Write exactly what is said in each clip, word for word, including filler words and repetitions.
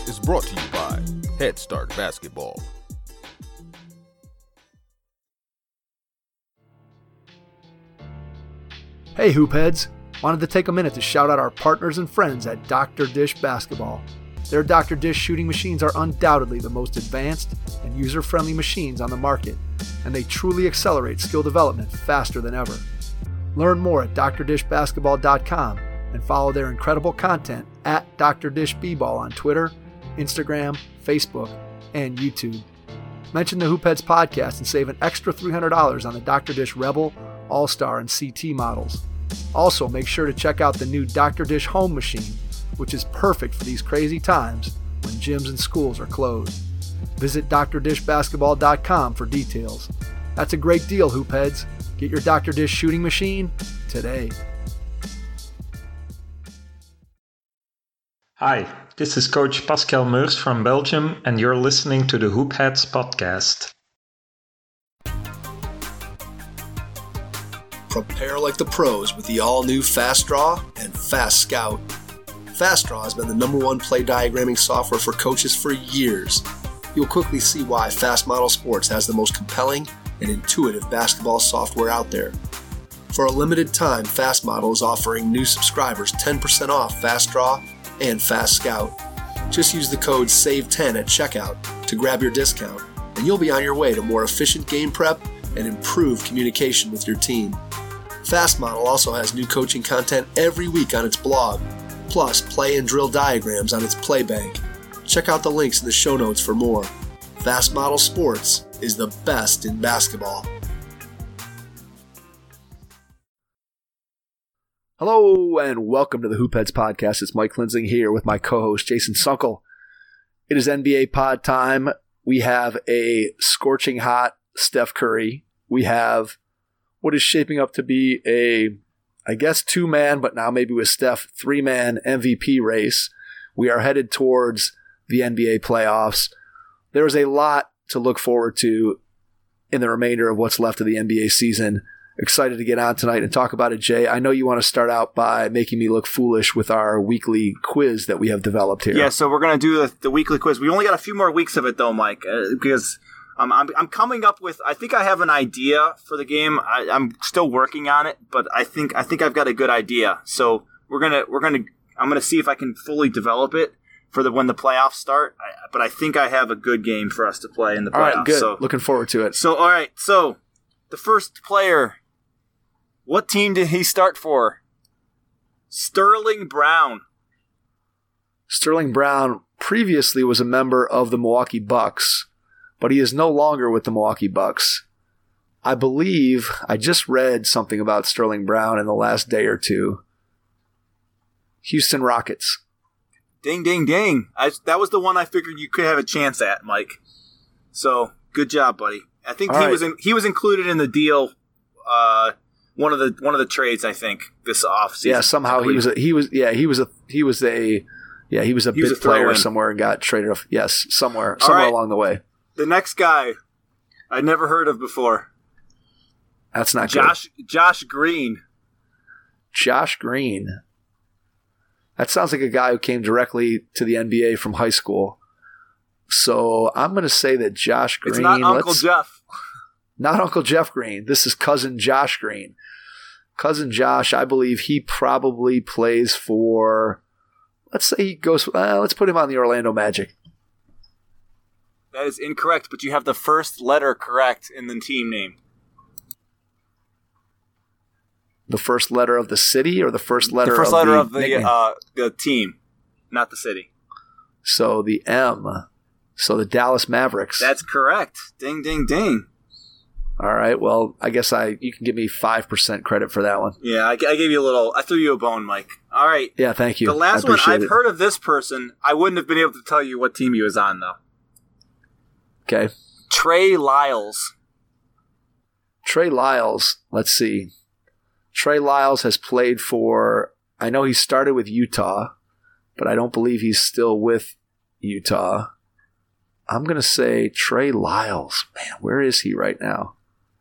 is brought to you by Head Start Basketball. Hey Hoopheads! Wanted to take a minute to shout out our partners and friends at Doctor Dish Basketball. Their Doctor Dish shooting machines are undoubtedly the most advanced and user-friendly machines on the market, and they truly accelerate skill development faster than ever. Learn more at D R dish basketball dot com and follow their incredible content at D R Dish B-Ball on Twitter, Instagram, Facebook, and YouTube. Mention the Hoopheads podcast and save an extra three hundred dollars on the Doctor Dish Rebel, All-Star, and C T models. Also, make sure to check out the new Doctor Dish Home Machine, which is perfect for these crazy times when gyms and schools are closed. Visit D R dish basketball dot com for details. That's a great deal, Hoopheads. Get your Doctor Dish shooting machine today. Hi, this is Coach Pascal Meurs from Belgium, and you're listening to the Hoopheads podcast. Prepare like the pros with the all-new Fast Draw and Fast Scout. Fast Draw has been the number one play diagramming software for coaches for years. You'll quickly see why Fast Model Sports has the most compelling and intuitive basketball software out there. For a limited time, Fast Model is offering new subscribers ten percent off Fast Draw and Fast Scout. Just use the code S A V E ten at checkout to grab your discount, and you'll be on your way to more efficient game prep and improved communication with your team. Fast Model also has new coaching content every week on its blog, plus play and drill diagrams on its play bank. Check out the links in the show notes for more. Fast Model Sports is the best in basketball. Hello and welcome to the Hoopheads podcast. It's Mike Linsing here with my co-host Jason Sunkel. It is N B A pod time. We have a scorching hot Steph Curry. We have what is shaping up to be a, I guess, two-man, but now maybe with Steph, three-man M V P race. We are headed towards the N B A playoffs. There is a lot to look forward to in the remainder of what's left of the N B A season. Excited to get on tonight and talk about it, Jay. I know you want to start out by making me look foolish with our weekly quiz that we have developed here. Yeah, so we're going to do the, the weekly quiz. We only got a few more weeks of it, though, Mike, uh, because um, I'm, I'm coming up with – I think I have an idea for the game. I, I'm still working on it, but I think I think I've got a good idea. So we're going to – we're going to I'm going to see if I can fully develop it for the when the playoffs start. I, but I think I have a good game for us to play in the playoffs. All right, good. So, looking forward to it. So, all right, so the first player – what team did he start for? Sterling Brown. Sterling Brown previously was a member of the Milwaukee Bucks, but he is no longer with the Milwaukee Bucks. I believe I just read something about Sterling Brown in the last day or two. Houston Rockets. Ding, ding, ding. I, that was the one I figured you could have a chance at, Mike. So, good job, buddy. I think All he right. was in, he was included in the deal uh One of the one of the trades, I think, this offseason. Yeah, somehow he was a, he was yeah he was a he was a yeah he was a He big was a player throw-in. somewhere and got traded off. Yes, somewhere somewhere right. along the way. The next guy I never heard of before. That's not Josh Josh Green. good. Josh Green. That sounds like a guy who came directly to the N B A from high school. So I'm going to say that Josh Green. It's not Uncle let's- Jeff. Not Uncle Jeff Green. This is Cousin Josh Green. Cousin Josh, I believe he probably plays for, let's say he goes, uh, let's put him on the Orlando Magic. That is incorrect, but you have the first letter correct in the team name. The first letter of the city or the first letter The first of letter the of the nickname? uh, the team, not the city. So the M. So the Dallas Mavericks. That's correct. Ding, ding, ding. All right. Well, I guess I you can give me five percent credit for that one. Yeah, I, I gave you a little. I threw you a bone, Mike. All right. Yeah, thank you. The last I one, appreciate I've it. heard of this person. I wouldn't have been able to tell you what team he was on, though. Okay. Trey Lyles. Trey Lyles. Let's see. Trey Lyles has played for, I know he started with Utah, but I don't believe he's still with Utah. I'm going to say Trey Lyles. Man, where is he right now?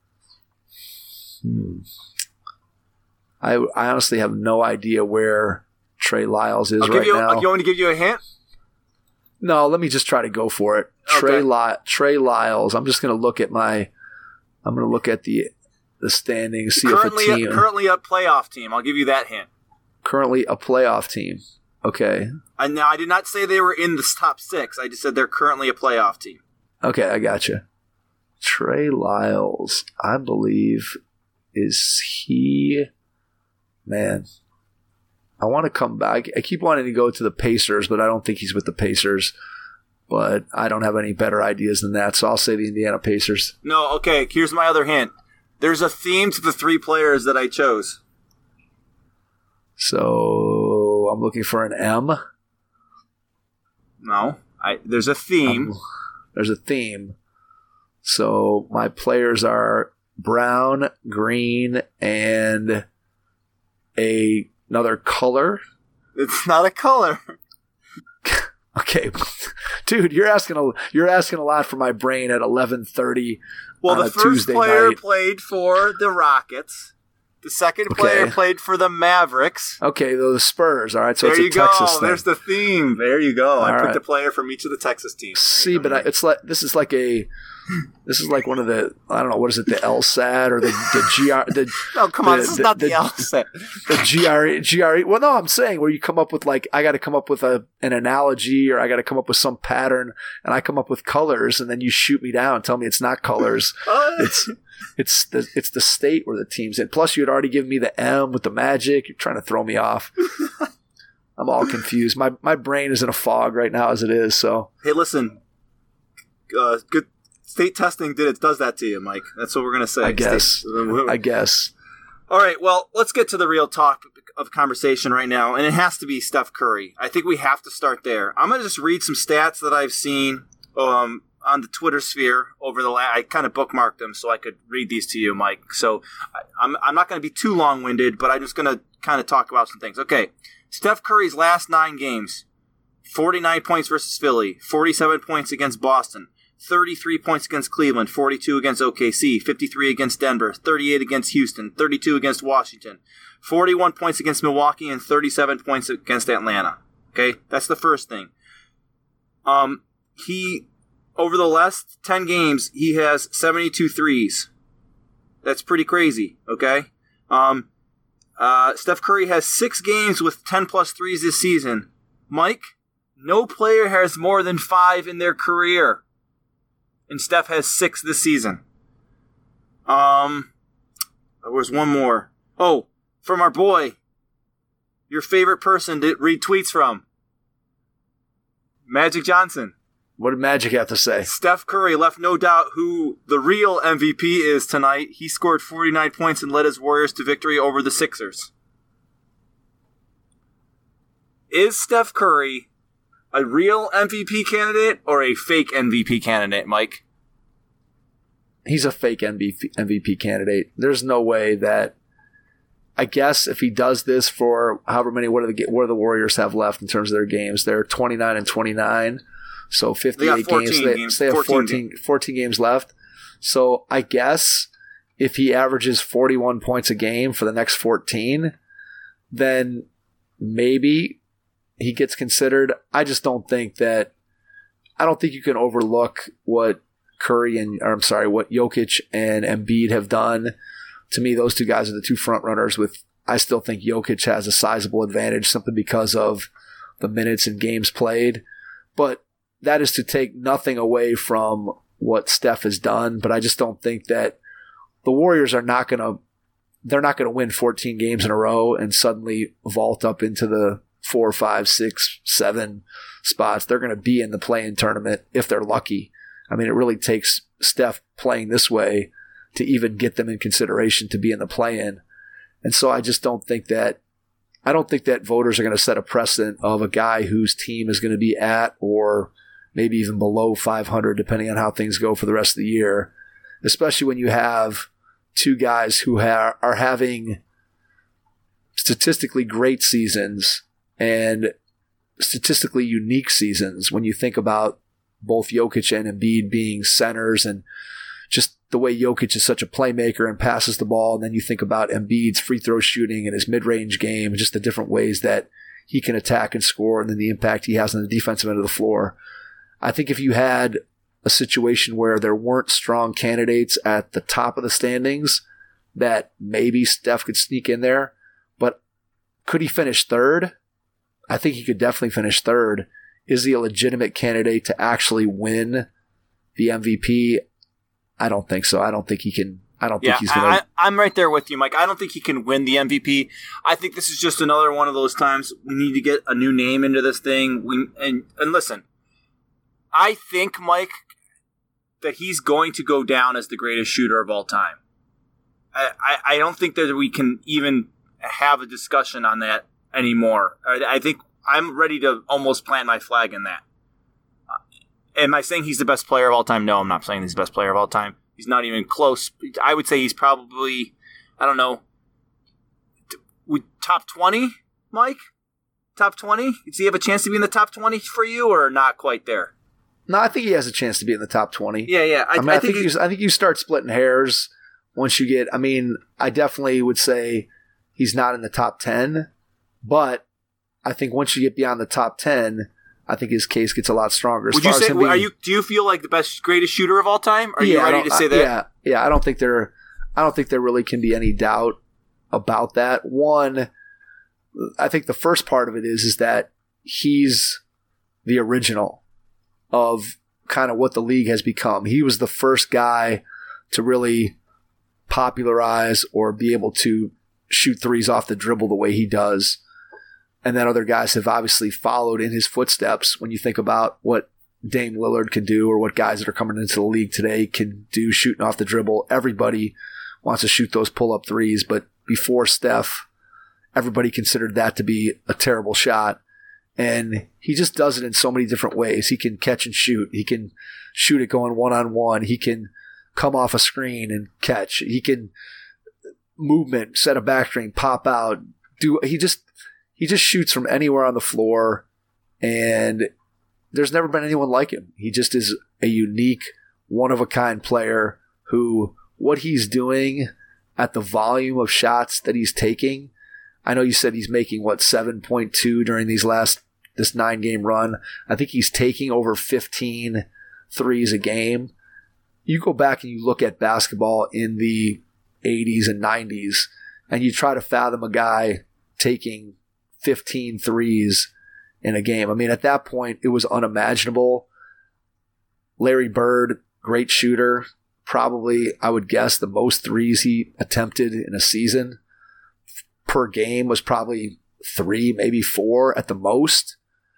Hmm. I, I honestly have no idea where Trey Lyles is I'll right give you, now. You want me to give you a hint? No, let me just try to go for it. Okay. Trey Ly- Trey Lyles. I'm just going to look at my. I'm going to look at the the standings. See currently, if a team currently a playoff team. I'll give you that hint. currently a playoff team. Okay. And now I did not say they were in the top six. I just said they're currently a playoff team. Okay, I got you. Trey Lyles, I believe, is he? Man, I want to come back. I keep wanting to go to the Pacers, but I don't think he's with the Pacers. But I don't have any better ideas than that, so I'll say the Indiana Pacers. No, okay, here's my other hint. There's a theme to the three players that I chose. So I'm looking for an M. No, I, there's a theme. Um, there's a theme. So my players are brown, green, and a another color. It's not a color. Okay, dude, you're asking a you're asking a lot for my brain at eleven thirty. Well, on the a first Tuesday player night. played for the Rockets. The second Okay. player played for the Mavericks. Okay, the Spurs. All right, so there it's a you Texas go. thing. There's the theme. There you go. I All picked right. a player from each of the Texas teams. See, but I, it's like this is like a this is like one of the I don't know what is it the L S A T or the the G R the No, come on. the- This is the- not the, the- L S A. the G R E G R E. Well, no, I'm saying where you come up with like I got to come up with a an analogy or I got to come up with some pattern and I come up with colors and then you shoot me down and tell me it's not colors. It's it's the it's the state where the team's in. Plus, you had already given me the M with the Magic. You're trying to throw me off. I'm all confused. My my brain is in a fog right now as it is. So Hey, listen. Uh, good state testing did it does that to you, Mike. That's what we're gonna say. I guess. State- I guess. All right, well, let's get to the real topic of conversation right now, and it has to be Steph Curry. I think we have to start there. I'm going to just read some stats that I've seen um, on the Twitter sphere over the last. I kind of bookmarked them so I could read these to you, Mike. So I, I'm, I'm not going to be too long-winded, but I'm just going to kind of talk about some things. Okay, Steph Curry's last nine games, forty-nine points versus Philly, forty-seven points against Boston, thirty-three points against Cleveland, forty-two against O K C, fifty-three against Denver, thirty-eight against Houston, thirty-two against Washington, forty-one points against Milwaukee, and thirty-seven points against Atlanta. Okay, that's the first thing. Um, he, over the last ten games, he has seventy-two threes. That's pretty crazy, okay? Um, uh, Steph Curry has six games with ten plus threes this season. Mike, no player has more than five in their career. And Steph has six this season. Um, there was one more. Oh, from our boy, your favorite person to read tweets from, Magic Johnson. What did Magic have to say? Steph Curry left no doubt who the real M V P is tonight. He scored forty-nine points and led his Warriors to victory over the Sixers. Is Steph Curry a real M V P candidate or a fake M V P candidate, Mike? He's a fake M V P, M V P candidate. There's no way that. I guess if he does this for however many, what do the what do the Warriors have left in terms of their games? They're twenty-nine and twenty-nine, so fifty-eight games. They, games. so they have fourteen, fourteen, fourteen games left. So I guess if he averages forty-one points a game for the next fourteen, then maybe he gets considered. I just don't think that. I don't think you can overlook what Curry and or I'm sorry, what Jokic and Embiid have done. To me, those two guys are the two front runners. With I still think Jokic has a sizable advantage simply because of the minutes and games played. But that is to take nothing away from what Steph has done. But I just don't think that the Warriors are not going to they're not going to win fourteen games in a row and suddenly vault up into the four, five, six, seven spots. They're going to be in the play-in tournament if they're lucky. I mean, it really takes Steph playing this way to even get them in consideration to be in the play-in. And so I just don't think that I don't think that voters are going to set a precedent of a guy whose team is going to be at or maybe even below five hundred, depending on how things go for the rest of the year, especially when you have two guys who ha- are having statistically great seasons and statistically unique seasons when you think about both Jokic and Embiid being centers and just the way Jokic is such a playmaker and passes the ball. And then you think about Embiid's free throw shooting and his mid-range game and just the different ways that he can attack and score, and then the impact he has on the defensive end of the floor. I think if you had a situation where there weren't strong candidates at the top of the standings, that maybe Steph could sneak in there. But could he finish third? I think he could definitely finish third. Is he a legitimate candidate to actually win the M V P? I don't think so. I don't think he can. I don't yeah, think he's going to. I'm right there with you, Mike. I don't think he can win the M V P. I think this is just another one of those times we need to get a new name into this thing. We and and listen, I think, Mike, that he's going to go down as the greatest shooter of all time. I, I, I don't think that we can even have a discussion on that anymore. I, I think I'm ready to almost plant my flag in that. Uh, am I saying he's the best player of all time? No, I'm not saying he's the best player of all time. He's not even close. I would say he's probably, I don't know, t- top twenty, Mike? Top twenty? Does he have a chance to be in the top twenty for you, or not quite there? No, I think he has a chance to be in the top twenty. Yeah, yeah. I, I mean, I, I think, think you, I think you start splitting hairs once you get. I mean, I definitely would say he's not in the top ten, but I think once you get beyond the top ten, I think his case gets a lot stronger. As would far you say? as him being, are you? Do you feel like the best, greatest shooter of all time? Are yeah, you ready to say I, that? Yeah, yeah. I don't think there. I don't think there really can be any doubt about that. One, I think the first part of it is is that he's the original of kind of what the league has become. He was the first guy to really popularize or be able to shoot threes off the dribble the way he does. And then other guys have obviously followed in his footsteps when you think about what Dame Lillard can do or what guys that are coming into the league today can do shooting off the dribble. Everybody wants to shoot those pull-up threes, but before Steph, everybody considered that to be a terrible shot. And he just does it in so many different ways. He can catch and shoot. He can shoot it going one-on-one. He can come off a screen and catch. He can movement, set a back screen, pop out. Do he just he just shoots from anywhere on the floor, and there's never been anyone like him. He just is a unique, one-of-a-kind player who what he's doing at the volume of shots that he's taking. I know you said he's making, what, seven point two during these last this nine-game run. I think he's taking over fifteen threes a game. You go back and you look at basketball in the eighties and nineties, and you try to fathom a guy taking fifteen threes in a game. I mean, at that point, it was unimaginable. Larry Bird, great shooter, probably, I would guess, the most threes he attempted in a season per game was probably three, maybe four at the most.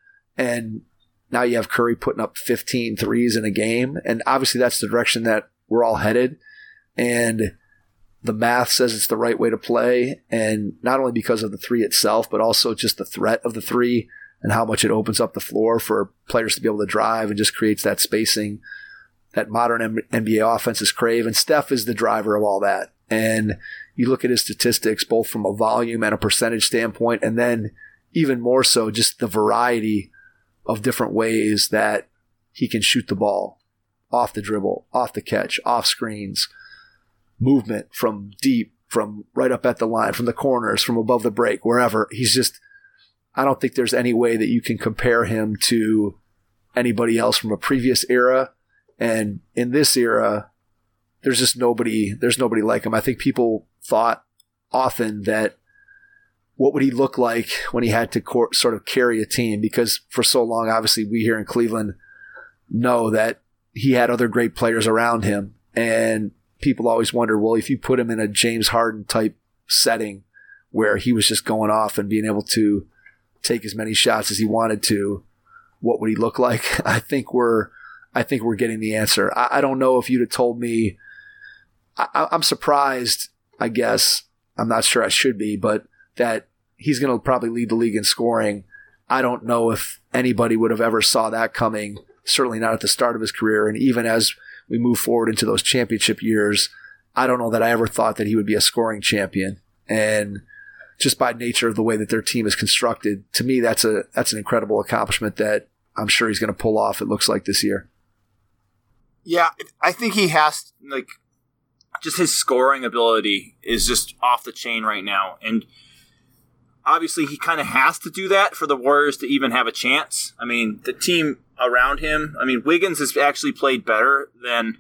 And now you have Curry putting up fifteen threes in a game. And obviously that's the direction that we're all headed. And the math says it's the right way to play. And not only because of the three itself, but also just the threat of the three and how much it opens up the floor for players to be able to drive and just creates that spacing that modern N B A offenses crave. And Steph is the driver of all that. And you look at his statistics, both from a volume and a percentage standpoint, and then even more so just the variety of different ways that he can shoot the ball off the dribble, off the catch, off screens, movement from deep, from right up at the line, from the corners, from above the break, wherever. He's just, I don't think there's any way that you can compare him to anybody else from a previous era. And in this era, there's just nobody, there's nobody like him. I think people thought often that what would he look like when he had to cor- sort of carry a team? Because for so long, obviously, we here in Cleveland know that he had other great players around him. And people always wonder, well, if you put him in a James Harden type setting where he was just going off and being able to take as many shots as he wanted to, what would he look like? I think we're, I think we're getting the answer. I, I don't know if you'd have told me. I, I'm surprised, I guess. I'm not sure I should be, but that he's going to probably lead the league in scoring. I don't know if anybody would have ever saw that coming, certainly not at the start of his career. And even as we move forward into those championship years, I don't know that I ever thought that he would be a scoring champion. And just by nature of the way that their team is constructed, to me, that's a that's an incredible accomplishment that I'm sure he's going to pull off, it looks like, this year. Yeah, I think he has, like, just his scoring ability is just off the chain right now. And obviously he kind of has to do that for the Warriors to even have a chance. I mean, the team around him, I mean, Wiggins has actually played better than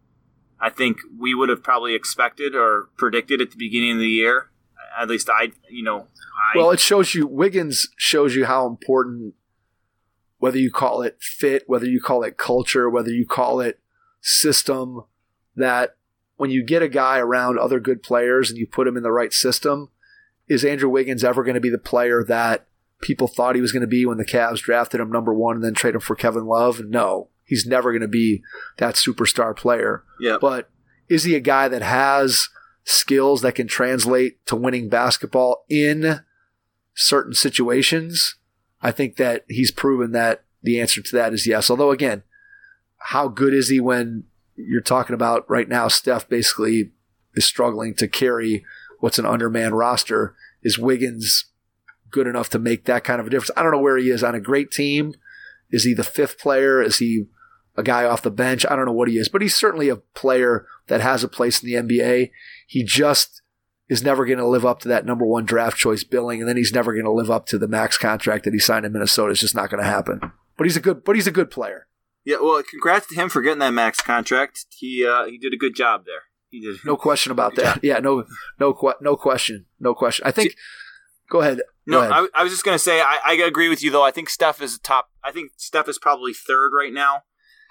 I think we would have probably expected or predicted at the beginning of the year. At least I, you know. I, well, it shows you, Wiggins shows you how important, whether you call it fit, whether you call it culture, whether you call it system, that when you get a guy around other good players and you put him in the right system, is Andrew Wiggins ever going to be the player that people thought he was going to be when the Cavs drafted him number one and then traded him for Kevin Love? No, he's never going to be that superstar player. Yeah. But is he a guy that has skills that can translate to winning basketball in certain situations? I think that he's proven that the answer to that is yes. Although, again, how good is he when you're talking about right now Steph basically is struggling to carry what's an undermanned roster? Is Wiggins good enough to make that kind of a difference? I don't know where he is on a great team. Is he the fifth player? Is he a guy off the bench? I don't know what he is, but he's certainly a player that has a place in the N B A. He just is never going to live up to that number one draft choice billing, and then he's never going to live up to the max contract that he signed in Minnesota. It's just not going to happen. But he's a good, but he's a good player. Yeah, well, congrats to him for getting that max contract. He uh, he did a good job there. He did. No question about that. Yeah, no, no, no question, no question. I think. Go ahead. No, Go ahead. I, I was just going to say I, I agree with you though. I think Steph is top. I think Steph is probably third right now.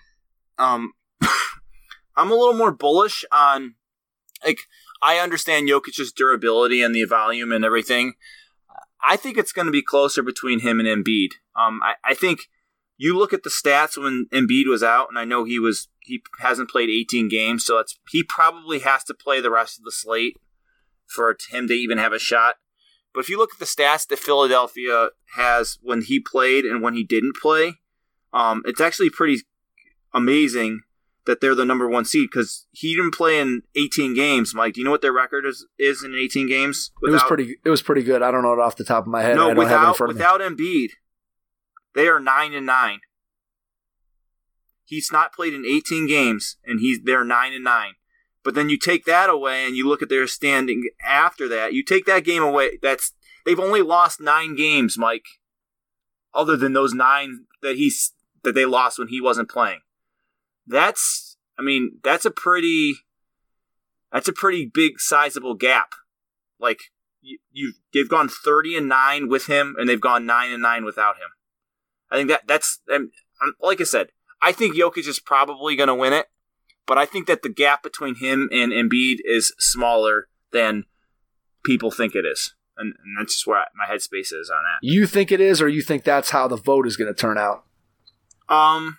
Um, I'm a little more bullish on, like, I understand Jokic's durability and the volume and everything. I think it's going to be closer between him and Embiid. Um, I, I think you look at the stats when Embiid was out, and I know he was he hasn't played eighteen games, so it's he probably has to play the rest of the slate for him to even have a shot. But if you look at the stats that Philadelphia has when he played and when he didn't play, um, it's actually pretty amazing that they're the number one seed because he didn't play in eighteen games. Mike, do you know what their record is, is in eighteen games? Without, it was pretty. It was pretty good. I don't know it off the top of my head. No, I don't without have it in front of without me. Embiid, they are nine and nine. He's not played in eighteen games, and he's they're nine and nine. But then you take that away, and you look at their standing after that. You take that game away. That's they've only lost nine games, Mike. Other than those nine that he's that they lost when he wasn't playing. That's, I mean, that's a pretty, that's a pretty big, sizable gap. Like you, you, they've gone thirty and nine with him, and they've gone nine and nine without him. I think that that's, um, like I said, I think Jokic is probably going to win it, but I think that the gap between him and Embiid is smaller than people think it is, and, and that's just where I, my headspace is on that. You think it is, or you think that's how the vote is going to turn out? Um.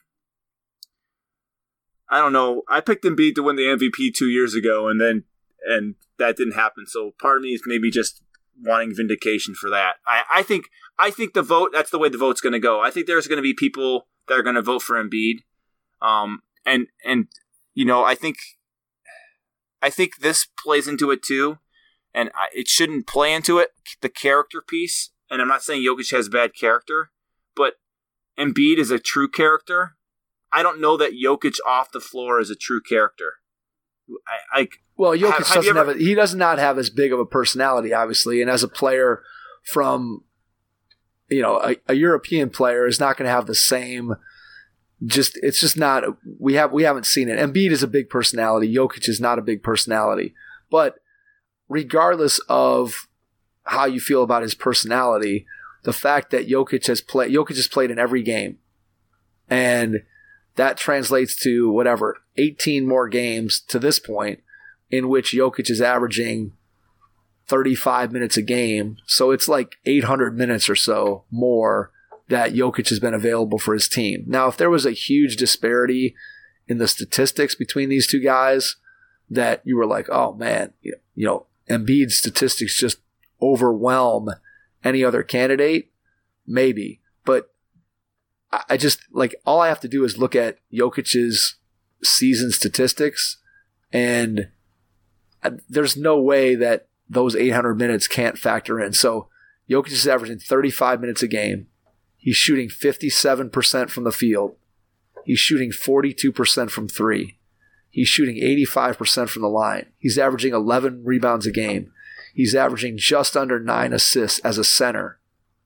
I don't know. I picked Embiid to win the M V P two years ago, and then and that didn't happen. So part of me is maybe just wanting vindication for that. I, I think I think the vote, that's the way the vote's going to go. I think there's going to be people that are going to vote for Embiid. Um, and and you know, I think I think this plays into it too, and I, it shouldn't play into it. The character piece, and I'm not saying Jokic has bad character, but Embiid is a true character. I don't know that Jokic off the floor is a true character. I, I well, Jokic have, have doesn't ever, have a, he does not have as big of a personality, obviously, and as a player from, you know, a, a European player is not going to have the same. Just it's just not we have we haven't seen it. Embiid is a big personality. Jokic is not a big personality, but regardless of how you feel about his personality, the fact that Jokic has played Jokic has played in every game, and that translates to whatever, eighteen more games to this point in which Jokic is averaging thirty-five minutes a game. So it's like eight hundred minutes or so more that Jokic has been available for his team. Now, if there was a huge disparity in the statistics between these two guys that you were like, oh man, you know, Embiid's statistics just overwhelm any other candidate, maybe. But I just, like, all I have to do is look at Jokic's season statistics, and there's no way that those eight hundred minutes can't factor in. So Jokic is averaging thirty-five minutes a game. He's shooting fifty-seven percent from the field. He's shooting forty-two percent from three. He's shooting eighty-five percent from the line. He's averaging eleven rebounds a game. He's averaging just under nine assists as a center.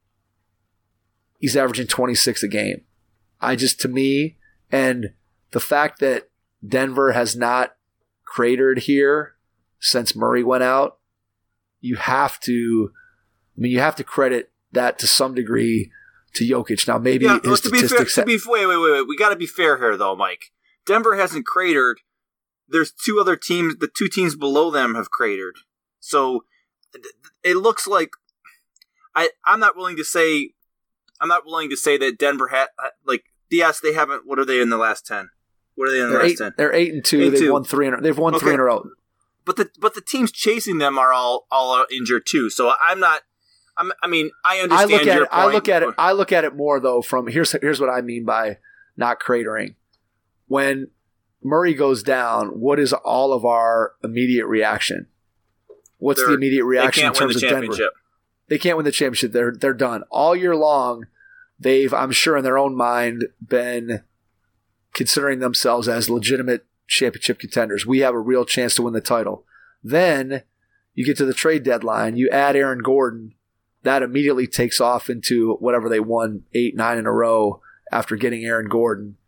He's averaging twenty-six a game. I just, to me, and the fact that Denver has not cratered here since Murray went out, you have to, I mean, you have to credit that to some degree to Jokic. Now, maybe yeah, his to be fair, statistics... to be, wait, wait, wait, wait. We got to be fair here, though, Mike. Denver hasn't cratered. There's two other teams. The two teams below them have cratered. So it looks like I. I'm not willing to say. I'm not willing to say that Denver had like. Yes, they haven't. What are they in the last ten? What are they in the they're last eight, ten? They're eight and two. Eight they've two. won three. In, they've won okay. three in a row. But the but the teams chasing them are all all injured too. So I'm not. I'm, I mean, I understand. I look at your it. point. I look at it. I look at it more though. From here's here's what I mean by not cratering. When Murray goes down, what is all of our immediate reaction? What's They're, the immediate reaction they in can't win terms the of Denver? championship. They can't win the championship. They're they're done. All year long, they've, I'm sure in their own mind, been considering themselves as legitimate championship contenders. We have a real chance to win the title. Then you get to the trade deadline, you add Aaron Gordon, that immediately takes off into whatever they won eight, nine in a row after getting Aaron Gordon.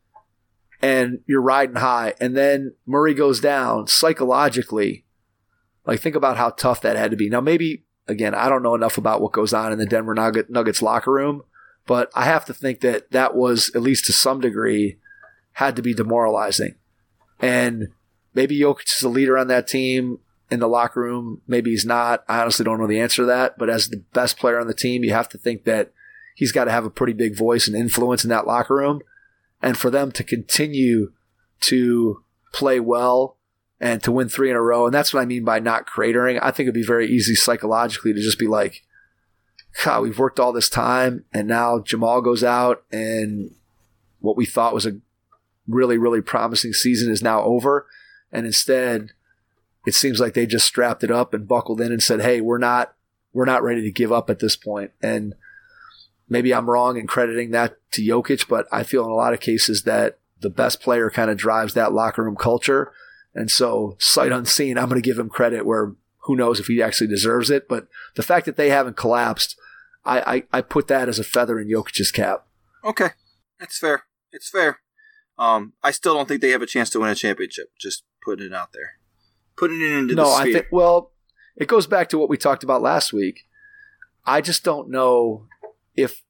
And you're riding high. And then Murray goes down psychologically. Like, think about how tough that had to be. Now, maybe, again, I don't know enough about what goes on in the Denver Nuggets locker room, but I have to think that that was, at least to some degree, had to be demoralizing. And maybe Jokic is a leader on that team in the locker room. Maybe he's not. I honestly don't know the answer to that. But as the best player on the team, you have to think that he's got to have a pretty big voice and influence in that locker room. And for them to continue to play well and to win three in a row, and that's what I mean by not cratering, I think it'd be very easy psychologically to just be like, God, we've worked all this time, and now Jamal goes out, and what we thought was a really, really promising season is now over. And instead, it seems like they just strapped it up and buckled in and said, hey, we're not we're not ready to give up at this point. And maybe I'm wrong in crediting that to Jokic, but I feel in a lot of cases that the best player kind of drives that locker room culture. And so, sight unseen, I'm going to give him credit where who knows if he actually deserves it. But the fact that they haven't collapsed, I, I, I put that as a feather in Jokic's cap. Okay. It's fair. It's fair. Um, I still don't think they have a chance to win a championship. Just putting it out there. Putting it into no, the sphere. I think, well, it goes back to what we talked about last week. I just don't know if,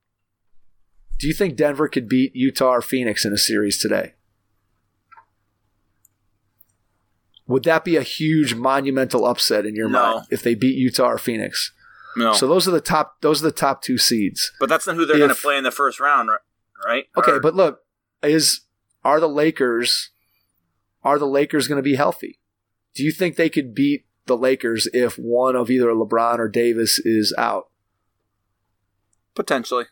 do you think Denver could beat Utah or Phoenix in a series today? Would that be a huge monumental upset in your No. mind if they beat Utah or Phoenix? No. So those are the top those are the top two seeds. But that's not who they're If- going to play in the first round, right? right? Okay, Or- but look, is are the Lakers are the Lakers going to be healthy? Do you think they could beat the Lakers if one of either LeBron or Davis is out? potentially.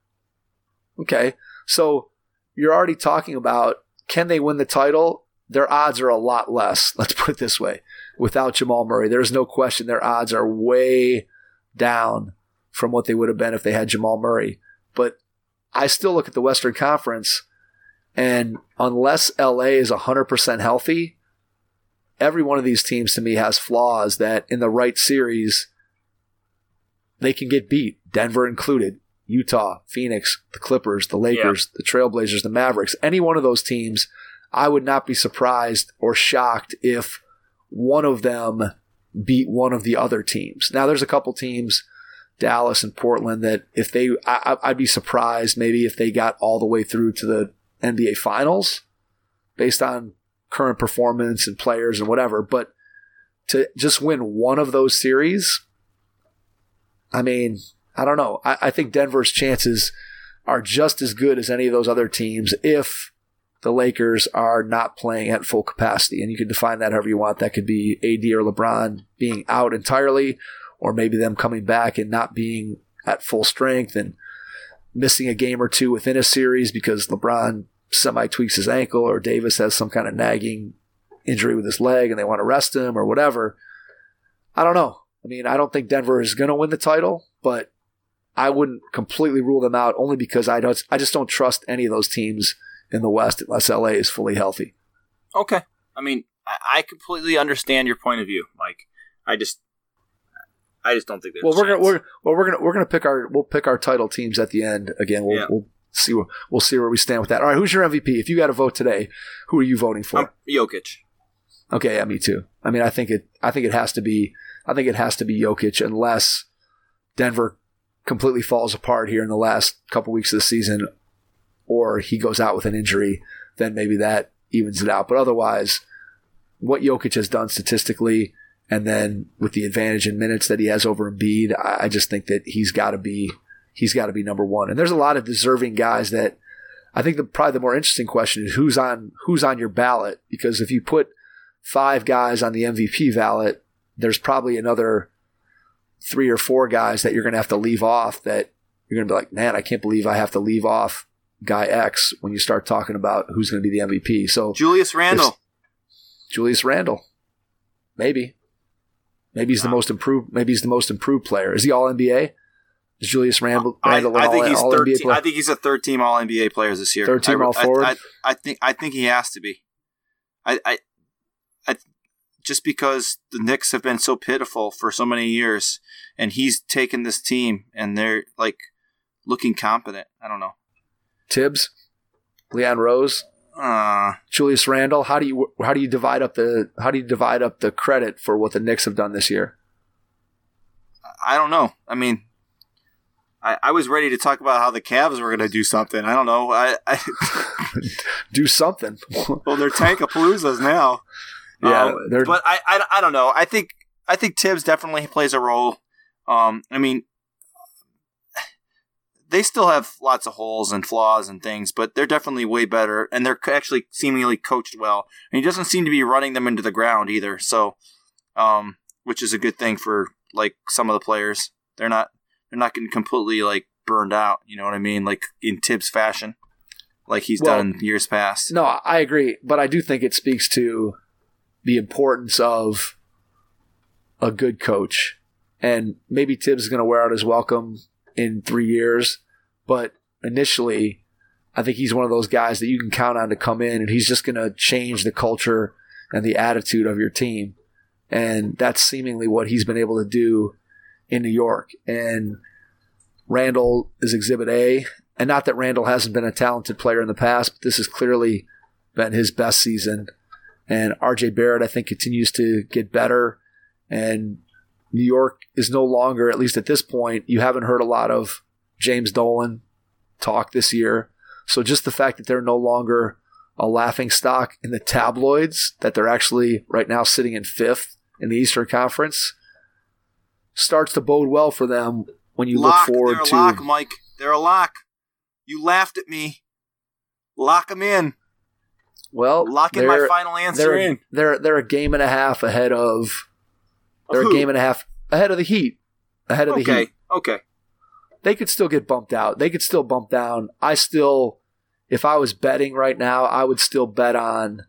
Okay, so you're already talking about, can they win the title? Their odds are a lot less, let's put it this way. Without Jamal Murray, there's no question their odds are way down from what they would have been if they had Jamal Murray. But I still look at the Western Conference, and unless L A is one hundred percent healthy, every one of these teams to me has flaws that in the right series, they can get beat, Denver included. Utah, Phoenix, the Clippers, the Lakers, yeah. the Trailblazers, the Mavericks. Any one of those teams, I would not be surprised or shocked if one of them beat one of the other teams. Now, there's a couple teams, Dallas and Portland, that if they, I, I'd be surprised maybe if they got all the way through to the N B A Finals based on current performance and players and whatever. But to just win one of those series, I mean, I don't know. I, I think Denver's chances are just as good as any of those other teams if the Lakers are not playing at full capacity. And you can define that however you want. That could be A D or LeBron being out entirely, or maybe them coming back and not being at full strength and missing a game or two within a series because LeBron semi-tweaks his ankle or Davis has some kind of nagging injury with his leg and they want to rest him or whatever. I don't know. I mean, I don't think Denver is going to win the title, but I wouldn't completely rule them out only because I don't. I just don't trust any of those teams in the West unless L A is fully healthy. Okay. I mean, I completely understand your point of view, Mike. I just, I just don't think there's well, a we're chance. gonna we're well we're gonna we're gonna pick our we'll pick our title teams at the end again. We'll, Yeah. we'll see where we'll see where we stand with that. All right, who's your M V P? If you got to vote today, who are you voting for? Um, Jokic. Okay, yeah, me too. I mean, I think it. I think it has to be. I think it has to be Jokic, unless Denver completely falls apart here in the last couple weeks of the season, or he goes out with an injury. Then maybe that evens it out. But otherwise, what Jokic has done statistically, and then with the advantage in minutes that he has over Embiid, I, I just think that he's got to be. He's got to be number one. And there's a lot of deserving guys that. I think the probably the more interesting question is who's on who's on your ballot, because if you put five guys on the M V P ballot, there's probably another three or four guys that you're going to have to leave off that you're going to be like, man, I can't believe I have to leave off guy X when you start talking about who's going to be the M V P. So Julius Randle. Julius Randle. Maybe. Maybe he's the most improved maybe he's the most improved player. Is he all N B A? Is Julius Randle, I, Randle I an think all, he's all third N B A team, player? I think he's a third team all N B A player this year. Third team I, all forward? I, I, I think I think he has to be. I, I I just because the Knicks have been so pitiful for so many years, and he's taken this team and they're like looking competent. I don't know. Tibbs, Leon Rose, Uh, Julius Randle. How do you how do you divide up the how do you divide up the credit for what the Knicks have done this year? I don't know. I mean, I, I was ready to talk about how the Cavs were going to do something. I don't know. I, I Do something. well, they're Tankapaloozas now. Yeah, um, they're- but I, I I don't know. I think I think Tibbs definitely plays a role. Um, I mean, they still have lots of holes and flaws and things, but they're definitely way better, and they're actually seemingly coached well. And he doesn't seem to be running them into the ground either. So, um, which is a good thing for like some of the players. They're not they're not getting completely like burned out. You know what I mean? Like in Tibbs fashion, like he's Well, done in years past. No, I agree, but I do think it speaks to the importance of a good coach. And maybe Tibbs is going to wear out his welcome in three years, but initially, I think he's one of those guys that you can count on to come in, and he's just going to change the culture and the attitude of your team. And that's seemingly what he's been able to do in New York. And Randle is Exhibit A. And not that Randle hasn't been a talented player in the past, but this has clearly been his best season. And R J Barrett, I think, continues to get better. And New York is no longer, at least at this point, you haven't heard a lot of James Dolan talk this year. So just the fact that they're no longer a laughing stock in the tabloids, that they're actually right now sitting in fifth in the Eastern Conference, starts to bode well for them when you lock, look forward they're a to. lock, Mike. They're a lock. You laughed at me. Lock them in. Well, Lock in my they're- final answer they're, in. They're they're a game and a half ahead of. They're Of a who? game and a half ahead of the Heat. Ahead of the Okay, Heat. okay. They could still get bumped out. They could still bump down. I still, if I was betting right now, I would still bet on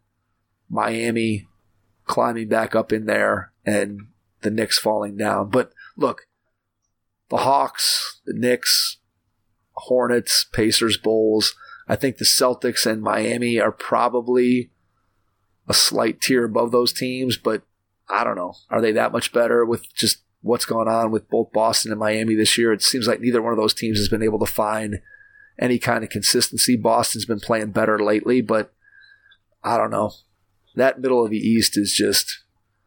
Miami climbing back up in there and the Knicks falling down. But look, the Hawks, the Knicks, Hornets, Pacers, Bulls, I think the Celtics and Miami are probably a slight tier above those teams, but I don't know. Are they that much better with just what's going on with both Boston and Miami this year? It seems like neither one of those teams has been able to find any kind of consistency. Boston's been playing better lately, but I don't know. That middle of the East is just,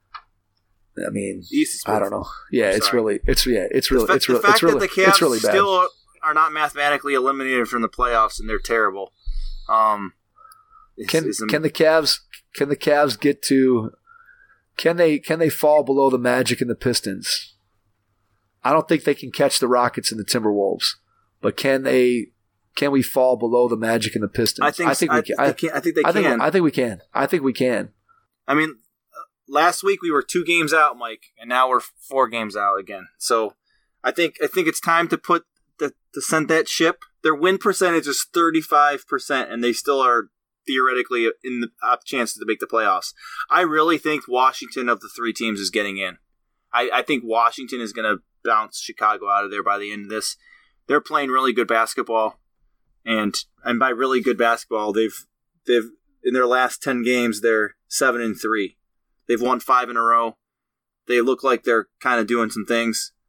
I mean, East is I don't know. Yeah, it's Sorry. really, it's yeah, it's really, the, fa- it's really, the fact it's really, that the Cavs it's really bad. still are not mathematically eliminated from the playoffs and they're terrible. Um, is- Can is- can the Cavs can the Cavs get to can they can they fall below the Magic and the Pistons? I don't think they can catch the Rockets and the Timberwolves, but can they? Can we fall below the Magic and the Pistons? I think I think I, we can. they I, can. I think they I think can. I think we can. I think we can. I mean, uh, last week we were two games out, Mike, and now we're four games out again. So I think I think it's time to put the, to send that ship. Their win percentage is thirty-five percent, and they still are theoretically in the uh, chances to make the playoffs. I really think Washington of the three teams is getting in. I, I think Washington is going to bounce Chicago out of there by the end of this. They're playing really good basketball, and and by really good basketball, they've they've in their last ten games they're seven and three. They've won five in a row. They look like they're kind of doing some things.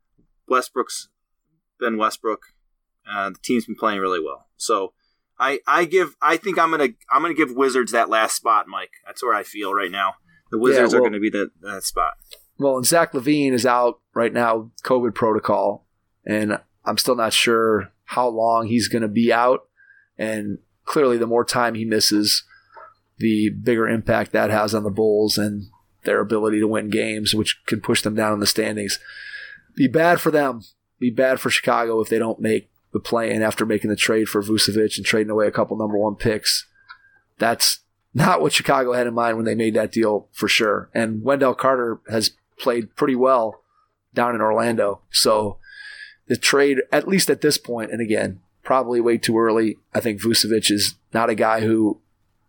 Westbrook's been Westbrook. Uh, the team's been playing really well. So I I give I think I'm gonna I'm gonna give Wizards that last spot, Mike. That's where I feel right now. The Wizards yeah, well, are going to be the, that spot. Well, and Zach LaVine is out right now, COVID protocol, and I'm still not sure how long he's going to be out. And clearly, the more time he misses, the bigger impact that has on the Bulls and their ability to win games, which can push them down in the standings. Be bad for them. Be bad for Chicago if they don't make the play-in after making the trade for Vucevic and trading away a couple number one picks. That's not what Chicago had in mind when they made that deal for sure. And Wendell Carter has played pretty well down in Orlando. So the trade, at least at this point, and again, probably way too early. I think Vucevic is not a guy who,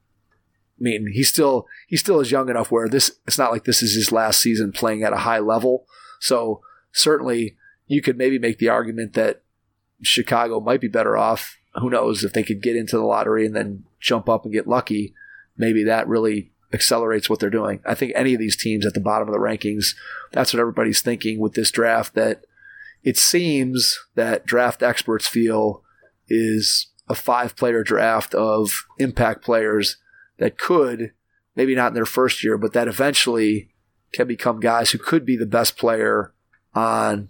I mean, he still he still is young enough where this it's not like this is his last season playing at a high level. So certainly you could maybe make the argument that Chicago might be better off. Who knows if they could get into the lottery and then jump up and get lucky. Maybe that really accelerates what they're doing. I think any of these teams at the bottom of the rankings, that's what everybody's thinking with this draft, that it seems that draft experts feel is a five-player draft of impact players that could, maybe not in their first year, but that eventually can become guys who could be the best player on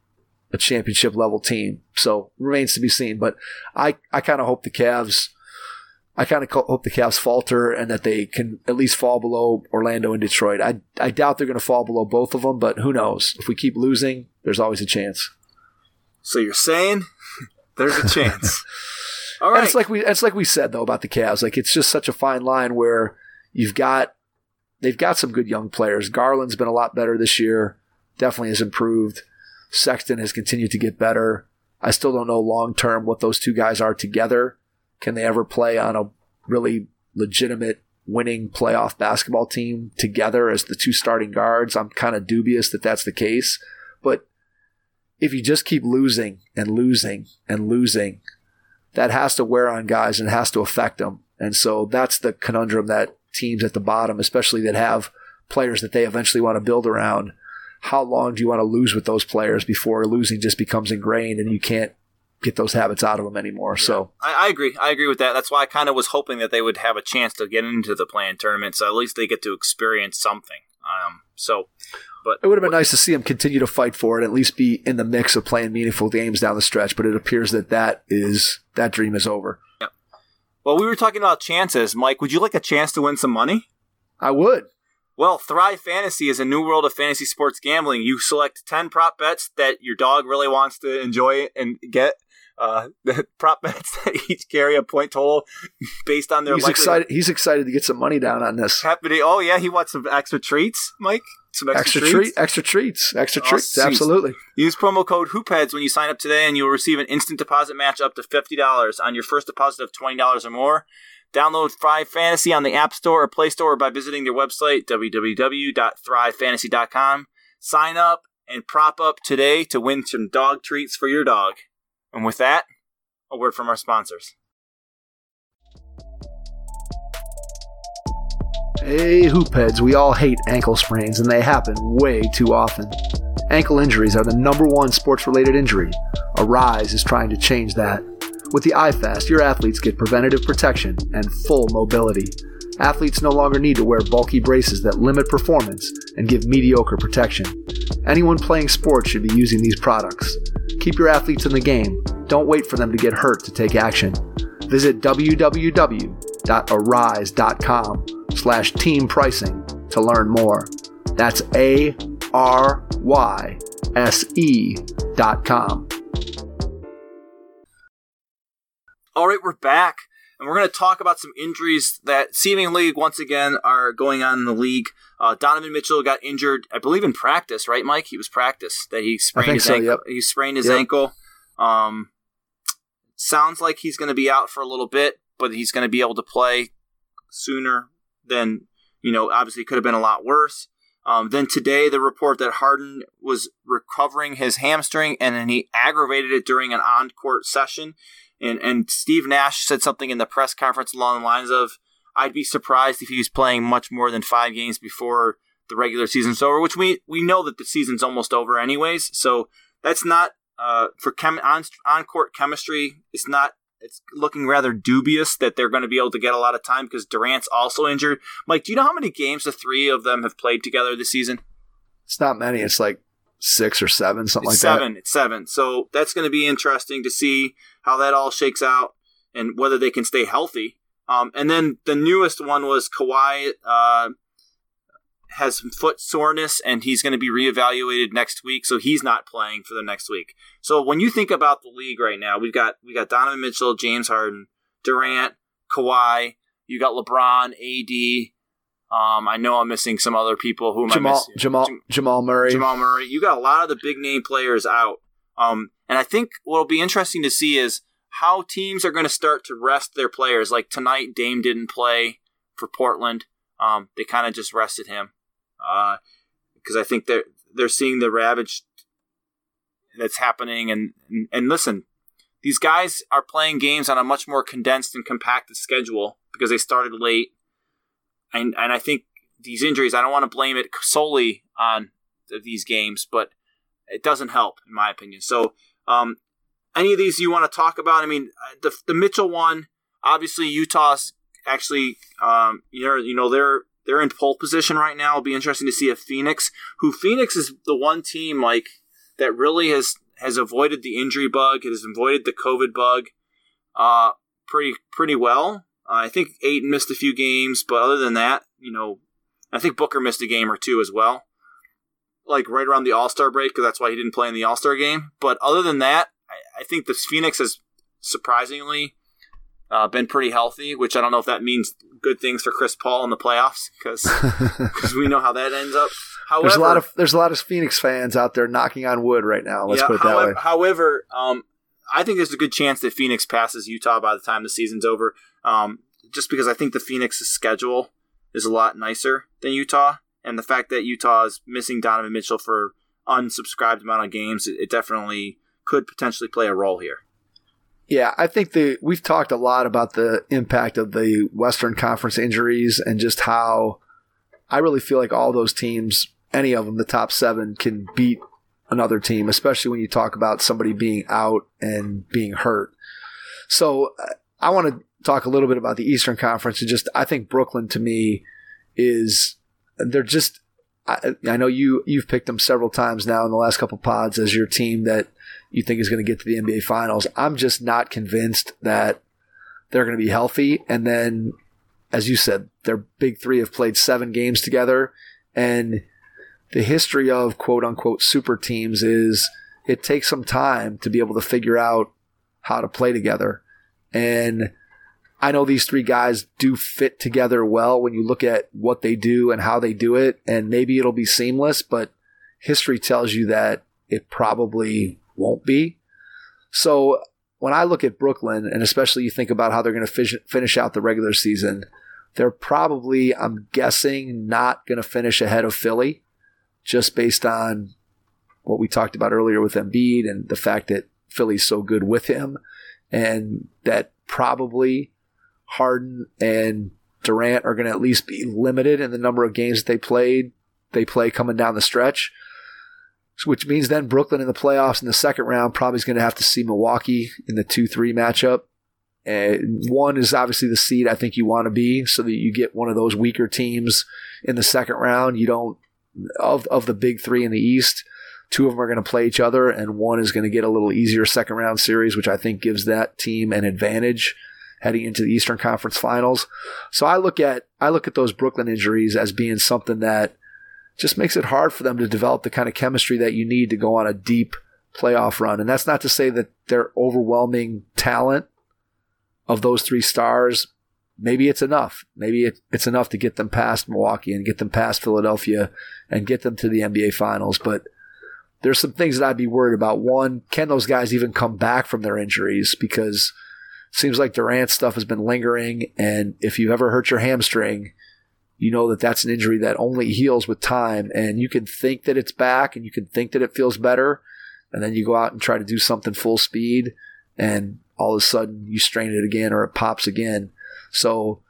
a championship-level team. So remains to be seen. But I, I kind of hope the Cavs – I kind of hope the Cavs falter and that they can at least fall below Orlando and Detroit. I I doubt they're going to fall below both of them, but who knows? If we keep losing, there's always a chance. So you're saying there's a chance. All right. And it's like we it's like we said though about the Cavs. Like it's just such a fine line where you've got they've got some good young players. Garland's been a lot better this year. Definitely has improved. Sexton has continued to get better. I still don't know long term what those two guys are together. Can they ever play on a really legitimate winning playoff basketball team together as the two starting guards? I'm kind of dubious that that's the case. But if you just keep losing and losing and losing, that has to wear on guys and has to affect them. And so that's the conundrum that teams at the bottom, especially that have players that they eventually want to build around, how long do you want to lose with those players before losing just becomes ingrained and you can't get those habits out of them anymore? Yeah. So I, I agree. I agree with that. That's why I kind of was hoping that they would have a chance to get into the play-in tournament, so at least they get to experience something. Um, so, but it would have been nice to see them continue to fight for it, at least be in the mix of playing meaningful games down the stretch. But it appears that that is that dream is over. Yeah. Well, we were talking about chances, Mike. Would you like a chance to win some money? I would. Well, Thrive Fantasy is a new world of fantasy sports gambling. You select ten prop bets that your dog really wants to enjoy and get. Uh, the prop bets that each carry a point total based on their. He's excited. He's excited to get some money down on this. Happy to, oh yeah, he wants some extra treats, Mike. Some extra, extra treats. treat, extra treats, extra oh, treats. Geez. Absolutely. Use promo code HoopHeads when you sign up today, and you will receive an instant deposit match up to fifty dollars on your first deposit of twenty dollars or more. Download Thrive Fantasy on the App Store or Play Store or by visiting their website w w w dot thrive fantasy dot com. Sign up and prop up today to win some dog treats for your dog. And with that, a word from our sponsors. Hey, hoopheads, we all hate ankle sprains, and they happen way too often. Ankle injuries are the number one sports-related injury. Arise is trying to change that. With the iFast, your athletes get preventative protection and full mobility. Athletes no longer need to wear bulky braces that limit performance and give mediocre protection. Anyone playing sports should be using these products. Keep your athletes in the game. Don't wait for them to get hurt to take action. Visit w w w dot arise dot com slash team pricing to learn more. That's A R Y S E dot com. All right, we're back, and we're going to talk about some injuries that seemingly, once again, are going on in the league. Uh, Donovan Mitchell got injured, I believe, in practice, right, Mike? He was practice that he sprained his so, ankle. Yep. He sprained his yep. ankle. Um, sounds like he's going to be out for a little bit, but he's going to be able to play sooner than, you know, obviously could have been a lot worse. Um, then today, the report that Harden was recovering his hamstring, and then he aggravated it during an on-court session. And and Steve Nash said something in the press conference along the lines of, I'd be surprised if he was playing much more than five games before the regular season's over, which we, we know that the season's almost over anyways. So that's not uh, for chem- on on court chemistry. It's not. It's looking rather dubious that they're going to be able to get a lot of time because Durant's also injured. Mike, do you know how many games the three of them have played together this season? It's not many. It's like six or seven, something it's like seven. that. It's seven. So that's going to be interesting to see how that all shakes out and whether they can stay healthy. Um, and then the newest one was Kawhi uh, has some foot soreness, and he's going to be reevaluated next week, so he's not playing for the next week. So when you think about the league right now, we've got we got Donovan Mitchell, James Harden, Durant, Kawhi. You got LeBron, A D. Um, I know I'm missing some other people. Who am Jamal, I missing? Jamal, Jam- Jamal Murray. Jamal Murray. You got a lot of the big name players out. Um, and I think what will be interesting to see is how teams are going to start to rest their players. Like tonight, Dame didn't play for Portland. Um, they kind of just rested him because uh, I think they're they're seeing the ravage that's happening. And, and and listen, these guys are playing games on a much more condensed and compacted schedule because they started late. And and I think these injuries, I don't want to blame it solely on these games, but it doesn't help, in my opinion. So, um, any of these you want to talk about? I mean, the the Mitchell one, obviously Utah's actually, um, you know, you know they're they're in pole position right now. It'll be interesting to see if Phoenix, who Phoenix is the one team like that really has has avoided the injury bug, it has avoided the COVID bug, uh, pretty pretty well. Uh, I think Ayton missed a few games, but other than that, you know, I think Booker missed a game or two as well, like right around the All-Star break, because that's why he didn't play in the All-Star game. But other than that, I, I think the Phoenix has surprisingly uh, been pretty healthy, which I don't know if that means good things for Chris Paul in the playoffs, because we know how that ends up. However, there's a lot of there's a lot of Phoenix fans out there knocking on wood right now. Let's yeah, put it that however, way. However, um, I think there's a good chance that Phoenix passes Utah by the time the season's over. Um, just because I think the Phoenix's schedule is a lot nicer than Utah, and the fact that Utah is missing Donovan Mitchell for unsubscribed amount of games, it, it definitely could potentially play a role here. Yeah, I think the we've talked a lot about the impact of the Western Conference injuries and just how I really feel like all those teams, any of them, the top seven, can beat another team, especially when you talk about somebody being out and being hurt. So I want to talk a little bit about the Eastern Conference, and just I think Brooklyn to me is they're just I, I know you you've picked them several times now in the last couple pods as your team that you think is going to get to the N B A Finals. I'm just not convinced that they're going to be healthy. And then, as you said, their big three have played seven games together, and the history of quote unquote super teams is it takes some time to be able to figure out how to play together. And I know these three guys do fit together well when you look at what they do and how they do it, and maybe it'll be seamless, but history tells you that it probably won't be. So when I look at Brooklyn, and especially you think about how they're going to fish, finish out the regular season, they're probably, I'm guessing, not going to finish ahead of Philly, just based on what we talked about earlier with Embiid and the fact that Philly's so good with him, and that probably Harden and Durant are going to at least be limited in the number of games that they played. They play coming down the stretch, which means then Brooklyn in the playoffs in the second round probably is going to have to see Milwaukee in the two three matchup. And one is obviously the seed I think you want to be, so that you get one of those weaker teams in the second round. You don't of of the big three in the East, two of them are going to play each other, and one is going to get a little easier second round series, which I think gives that team an advantage heading into the Eastern Conference Finals. So I look at I look at those Brooklyn injuries as being something that just makes it hard for them to develop the kind of chemistry that you need to go on a deep playoff run. And that's not to say that their overwhelming talent of those three stars, maybe it's enough. Maybe it, it's enough to get them past Milwaukee and get them past Philadelphia and get them to the N B A Finals. But there's some things that I'd be worried about. One, can those guys even come back from their injuries? Because seems like Durant's stuff has been lingering, and if you've ever hurt your hamstring, you know that that's an injury that only heals with time, and you can think that it's back and you can think that it feels better, and then you go out and try to do something full speed, and all of a sudden you strain it again or it pops again. So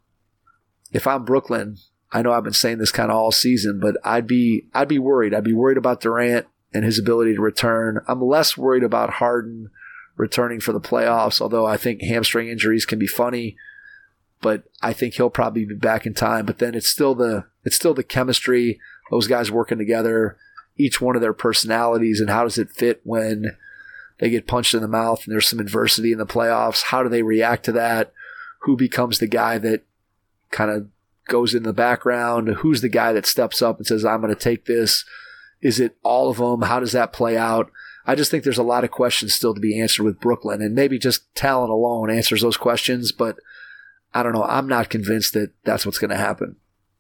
if I'm Brooklyn, I know I've been saying this kind of all season, but I'd be I'd be worried. I'd be worried about Durant and his ability to return. I'm less worried about Harden returning for the playoffs, although I think hamstring injuries can be funny. But I think he'll probably be back in time. But then it's still the it's still the chemistry, those guys working together, each one of their personalities, and how does it fit when they get punched in the mouth and there's some adversity in the playoffs? How do they react to that? Who becomes the guy that kind of goes in the background? Who's the guy that steps up and says, I'm going to take this? Is it all of them? How does that play out? I just think there's a lot of questions still to be answered with Brooklyn, and maybe just talent alone answers those questions, but I don't know. I'm not convinced that that's what's going to happen.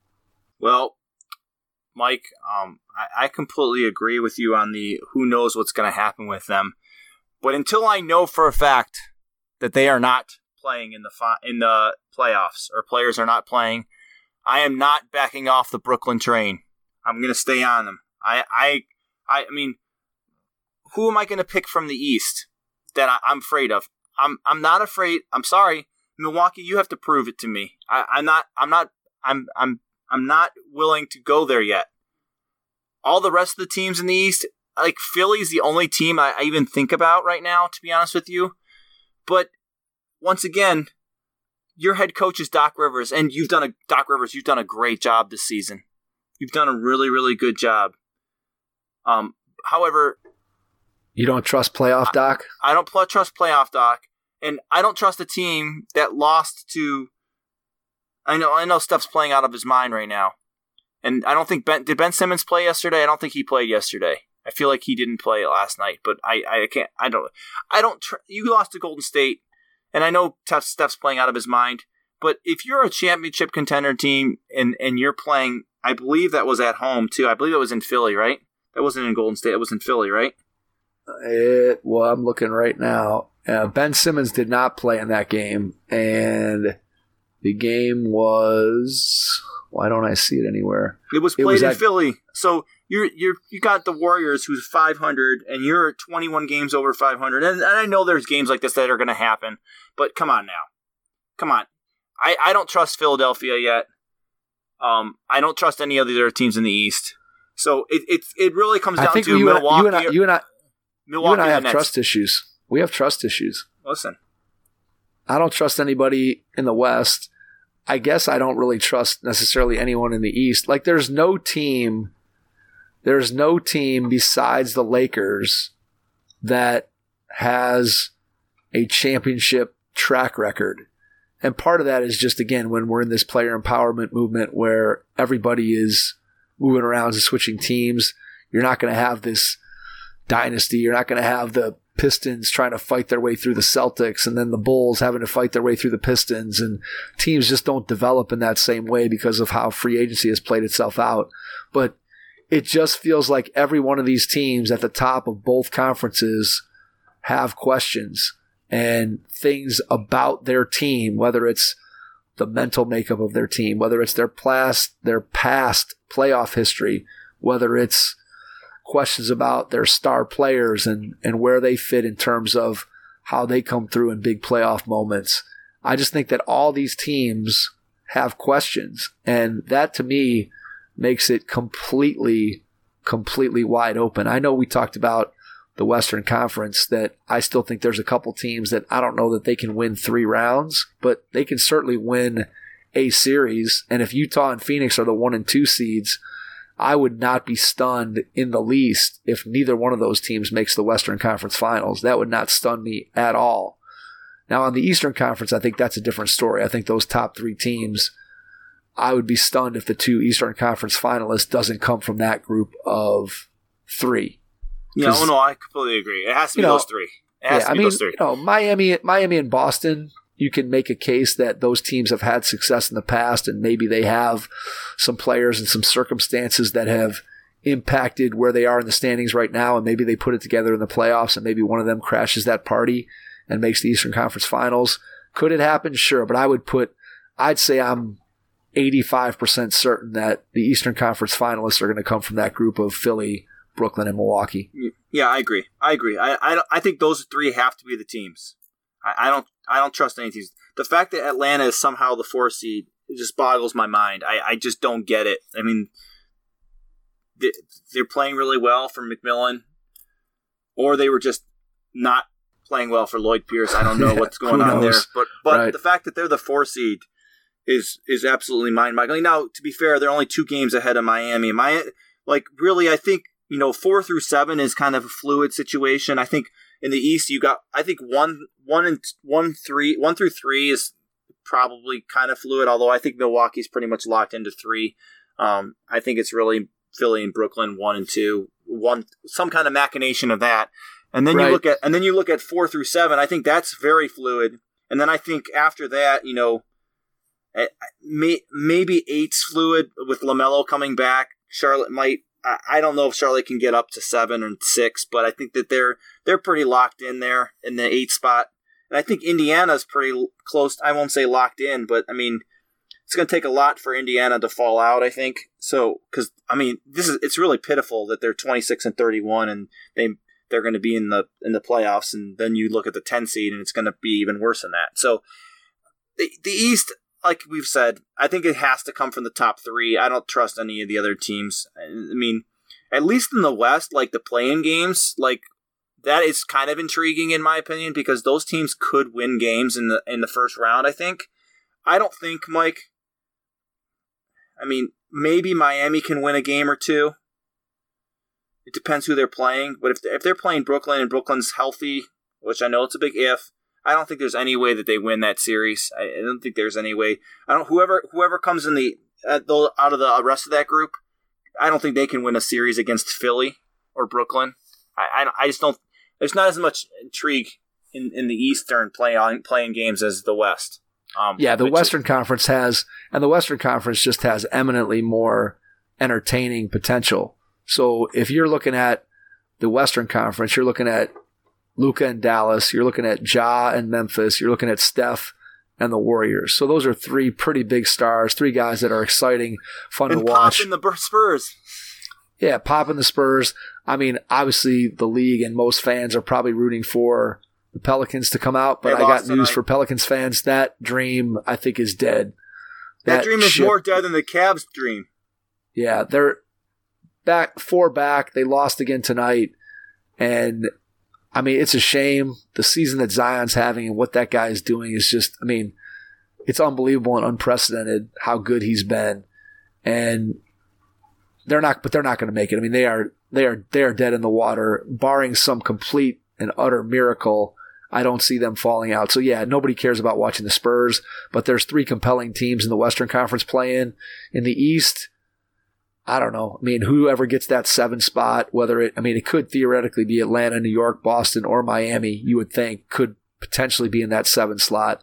Well, Mike, um, I, I completely agree with you on the who knows what's going to happen with them. But until I know for a fact that they are not playing in the fi- in the playoffs, or players are not playing, I am not backing off the Brooklyn train. I'm going to stay on them. I, I, I, I mean, who am I going to pick from the East that I, I'm afraid of? I'm, I'm not afraid. I'm sorry. Milwaukee, you have to prove it to me. I, I'm not. I'm not. I'm. I'm. I'm not willing to go there yet. All the rest of the teams in the East, like Philly's the only team I, I even think about right now, to be honest with you. But once again, your head coach is Doc Rivers, and you've done a Doc Rivers. You've done a great job this season. You've done a really, really good job. Um. However, you don't trust playoff Doc? I, I don't pl- trust playoff Doc. And I don't trust a team that lost to. I know, I know, Steph's playing out of his mind right now, and I don't think Ben did. Ben Simmons play yesterday? I don't think he played yesterday. I feel like he didn't play last night, but I, I can't. I don't. I don't. Tr- you lost to Golden State, and I know Steph's playing out of his mind. But if you're a championship contender team and and you're playing, I believe that was at home too. I believe it was in Philly, right? That wasn't in Golden State. It was in Philly, right? It, well, I'm looking right now. Uh, Ben Simmons did not play in that game, and the game was. Why don't I see it anywhere? It was played it was in at, Philly. So you're you're you got the Warriors, who's five hundred, and you're twenty-one games over five hundred. And, and I know there's games like this that are going to happen, but come on now, come on. I, I don't trust Philadelphia yet. Um, I don't trust any of the other teams in the East. So it it it really comes down I think to you Milwaukee. And I, you and I, you and I, Milwaukee you and I have Nets. trust issues. We have trust issues. Listen, I don't trust anybody in the West. I guess I don't really trust necessarily anyone in the East. Like, there's no team, there's no team besides the Lakers that has a championship track record. And part of that is just, again, when we're in this player empowerment movement where everybody is moving around and switching teams, you're not going to have this dynasty. You're not going to have the Pistons trying to fight their way through the Celtics and then the Bulls having to fight their way through the Pistons, and teams just don't develop in that same way because of how free agency has played itself out. But it just feels like every one of these teams at the top of both conferences have questions and things about their team, whether it's the mental makeup of their team, whether it's their past, their past playoff history, whether it's questions about their star players and, and where they fit in terms of how they come through in big playoff moments. I just think that all these teams have questions, and that to me makes it completely, completely wide open. I know we talked about the Western Conference, that I still think there's a couple teams that I don't know that they can win three rounds, but they can certainly win a series. And if Utah and Phoenix are the one and two seeds, I would not be stunned in the least if neither one of those teams makes the Western Conference Finals. That would not stun me at all. Now, on the Eastern Conference, I think that's a different story. I think those top three teams, I would be stunned if the two Eastern Conference finalists doesn't come from that group of three. Yeah, oh no, I completely agree. It has to be know, those three. It has yeah, to be I mean, those three. You know, Miami, Miami and Boston, you can make a case that those teams have had success in the past, and maybe they have some players and some circumstances that have impacted where they are in the standings right now, and maybe they put it together in the playoffs, and maybe one of them crashes that party and makes the Eastern Conference Finals. Could it happen? Sure, but I would put, I'd say I'm eighty-five percent certain that the Eastern Conference finalists are going to come from that group of Philly, Brooklyn, and Milwaukee. Yeah, I agree. I agree. I I, don't, I think those three have to be the teams. I, I don't I don't trust any teams. The fact that Atlanta is somehow the four seed, it just boggles my mind. I, I just don't get it. I mean, they're playing really well for McMillan, or they were just not playing well for Lloyd Pierce. I don't know what's going on there, but but right. the fact that they're the four seed is is absolutely mind-boggling. Now, to be fair, they're only two games ahead of Miami. My like really, I think you know four through seven is kind of a fluid situation. I think in the East you got I think one one and one three one through three is probably kind of fluid. Although I think Milwaukee's pretty much locked into three. Um, I think it's really Philly and Brooklyn one and two, one some kind of machination of that. And then right. you look at and then you look at four through seven. I think that's very fluid. And then I think after that, you know, may, maybe eight's fluid with LaMelo coming back. Charlotte might. I don't know if Charlotte can get up to seven and six, but I think that they're they're pretty locked in there in the eight spot. And I think Indiana's pretty close. I won't say locked in, but I mean, it's going to take a lot for Indiana to fall out, I think. So, because I mean, this is it's really pitiful that they're twenty-six and thirty-one, and they they're going to be in the in the playoffs, and then you look at the ten seed, and it's going to be even worse than that. So, the the East, like we've said, I think it has to come from the top three. I don't trust any of the other teams. I mean, at least in the West, like the play-in games, like that is kind of intriguing in my opinion because those teams could win games in the in the first round. I think. I don't think, Mike. I mean, maybe Miami can win a game or two. It depends who they're playing. But if they're, if they're playing Brooklyn and Brooklyn's healthy, which I know it's a big if, I don't think there's any way that they win that series. I, I don't think there's any way. I don't. Whoever whoever comes in the, uh, the out of the rest of that group, I don't think they can win a series against Philly or Brooklyn. I I, I just don't. There's not as much intrigue in, in the Eastern playing playing games as the West. Um, yeah, the Western Conference has, and the Western Conference just has eminently more entertaining potential. So if you're looking at the Western Conference, you're looking at Luka and Dallas, you're looking at Ja and Memphis, you're looking at Steph and the Warriors. So those are three pretty big stars, three guys that are exciting, fun and to watch. And popping the Spurs. Yeah, popping the Spurs. I mean, obviously the league and most fans are probably rooting for the Pelicans to come out, but I got news tonight. For Pelicans fans. That dream, I think, is dead. That, that dream is ship, more dead than the Cavs' dream. Yeah, they're back four back. They lost again tonight. And, I mean, it's a shame. The season that Zion's having and what that guy is doing is just, I mean, it's unbelievable and unprecedented how good he's been. And they're not, but they're not going to make it. I mean, they are, they are, they are dead in the water, barring some complete and utter miracle. I don't see them falling out. So, yeah, nobody cares about watching the Spurs, but there's three compelling teams in the Western Conference play-in. In the East, I don't know. I mean, whoever gets that seven spot, whether it, I mean, it could theoretically be Atlanta, New York, Boston, or Miami, you would think could potentially be in that seven slot.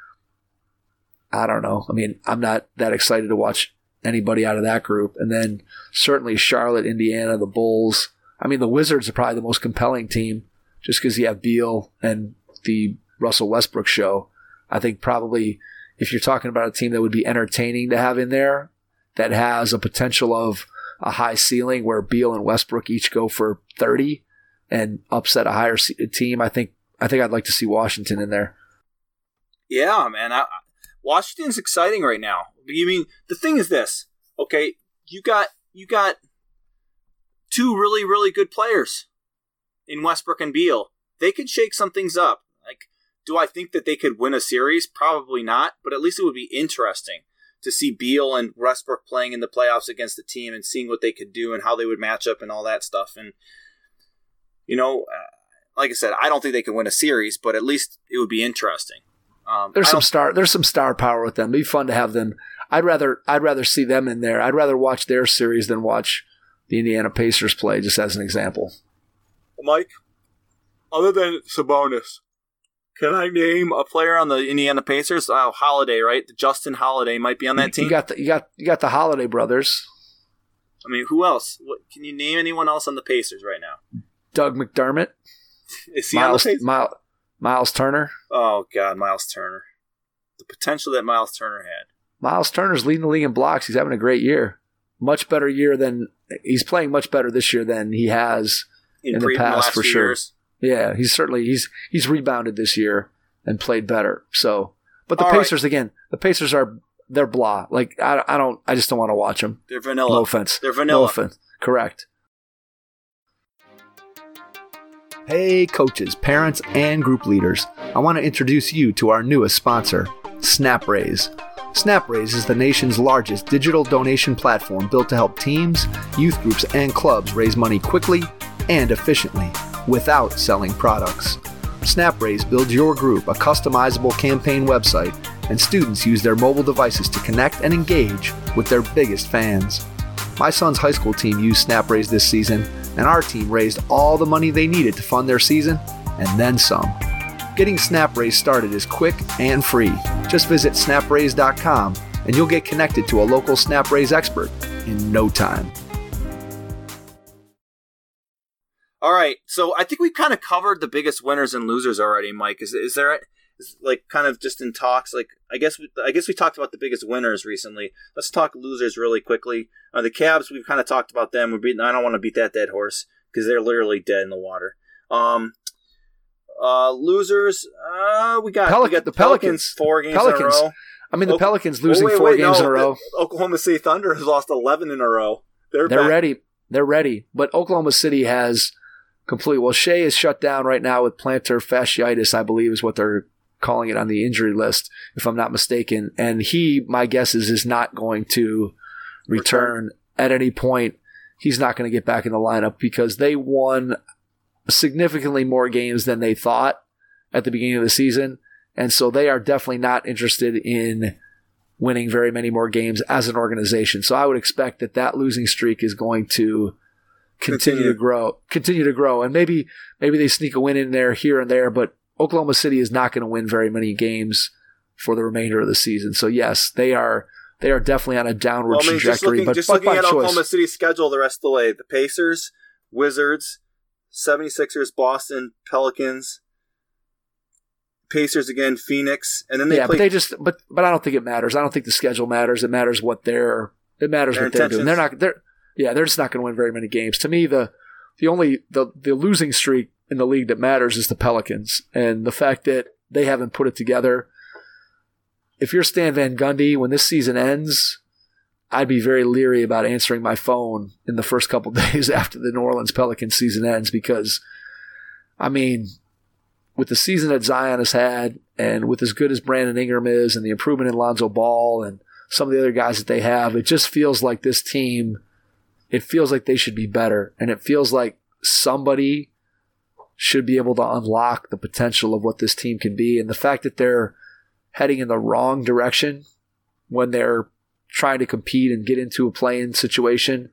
I don't know. I mean, I'm not that excited to watch anybody out of that group. And then certainly Charlotte, Indiana, the Bulls. I mean, the Wizards are probably the most compelling team. Just because you have Beal and the Russell Westbrook show. I think probably if you're talking about a team that would be entertaining to have in there, that has a potential of a high ceiling where Beal and Westbrook each go for thirty and upset a higher team, I think I think I'd like to see Washington in there. Yeah, man. I, Washington's exciting right now. You mean the thing is this? Okay, you got you got two really really good players in Westbrook and Beal. They could shake some things up. Like, do I think that they could win a series? Probably not, but at least it would be interesting to see Beal and Westbrook playing in the playoffs against the team and seeing what they could do and how they would match up and all that stuff. And, you know, uh, like I said, I don't think they could win a series, but at least it would be interesting. Um, there's some star there's some star power with them. It'd be fun to have them. I'd rather I'd rather see them in there. I'd rather watch their series than watch the Indiana Pacers play, just as an example. Mike, other than Sabonis, can I name a player on the Indiana Pacers? Oh, Holiday, right? Justin Holiday might be on that team. You got the you got you got the Holiday brothers. I mean, who else? What, can you name anyone else on the Pacers right now? Doug McDermott. Is he Miles, on the Pacers? Miles, Miles Turner. Oh God, Miles Turner. The potential that Miles Turner had. Miles Turner's leading the league in blocks. He's having a great year. Much better year than he's playing. Much better this year than he has. In, in the past, for sure. Years. Yeah, he's certainly he's he's rebounded this year and played better. So, but the All Pacers right. again, the Pacers are they're blah. Like I, I don't I just don't want to watch them. They're vanilla. No offense. They're vanilla. No offense. Correct. Hey coaches, parents, and group leaders. I want to introduce you to our newest sponsor, SnapRaise. SnapRaise is the nation's largest digital donation platform built to help teams, youth groups, and clubs raise money quickly and efficiently without selling products. SnapRaise builds your group a customizable campaign website, and students use their mobile devices to connect and engage with their biggest fans. My son's high school team used SnapRaise this season, and our team raised all the money they needed to fund their season, and then some. Getting SnapRaise started is quick and free. Just visit snap raise dot com, and you'll get connected to a local SnapRaise expert in no time. All right, so I think we kind of covered the biggest winners and losers already, Mike. Is is there is, like kind of just in talks? Like I guess we, I guess we talked about the biggest winners recently. Let's talk losers really quickly. Uh, the Cavs, we've kind of talked about them. We're beating, I don't want to beat that dead horse because they're literally dead in the water. Um, uh, losers, uh, we got Pelic- we got the the Pelicans, Pelicans four games Pelicans. in a row. I mean, the Oka- Pelicans losing oh, wait, four wait, games no, in a row. the Oklahoma City Thunder has lost eleven in a row. They're They're back. ready. They're ready. But Oklahoma City has completely. Well, Shea is shut down right now with plantar fasciitis, I believe is what they're calling it on the injury list, if I'm not mistaken. And he, my guess is, is not going to return, return. at any point. He's not going to get back in the lineup because they won significantly more games than they thought at the beginning of the season. And so they are definitely not interested in winning very many more games as an organization. So I would expect that that losing streak is going to continue, continue. to grow, continue to grow. And maybe, maybe they sneak a win in there here and there, but Oklahoma City is not going to win very many games for the remainder of the season. So yes, they are, they are definitely on a downward well, I mean, trajectory, just looking, but, just but looking by at choice. Oklahoma City's schedule the rest of the way, the Pacers, Wizards, seventy-sixers, Boston, Pelicans, Pacers again, Phoenix, and then they yeah, play. but they just, but but I don't think it matters. I don't think the schedule matters. It matters what they're, it matters what they're doing. They're not, they're, yeah, they're just not going to win very many games. To me, the the only the the losing streak in the league that matters is the Pelicans, and the fact that they haven't put it together. If you're Stan Van Gundy, when this season ends, I'd be very leery about answering my phone in the first couple days after the New Orleans Pelicans season ends because, I mean, with the season that Zion has had and with as good as Brandon Ingram is and the improvement in Lonzo Ball and some of the other guys that they have, it just feels like this team, it feels like they should be better. And it feels like somebody should be able to unlock the potential of what this team can be. And the fact that they're heading in the wrong direction when they're trying to compete and get into a play-in situation,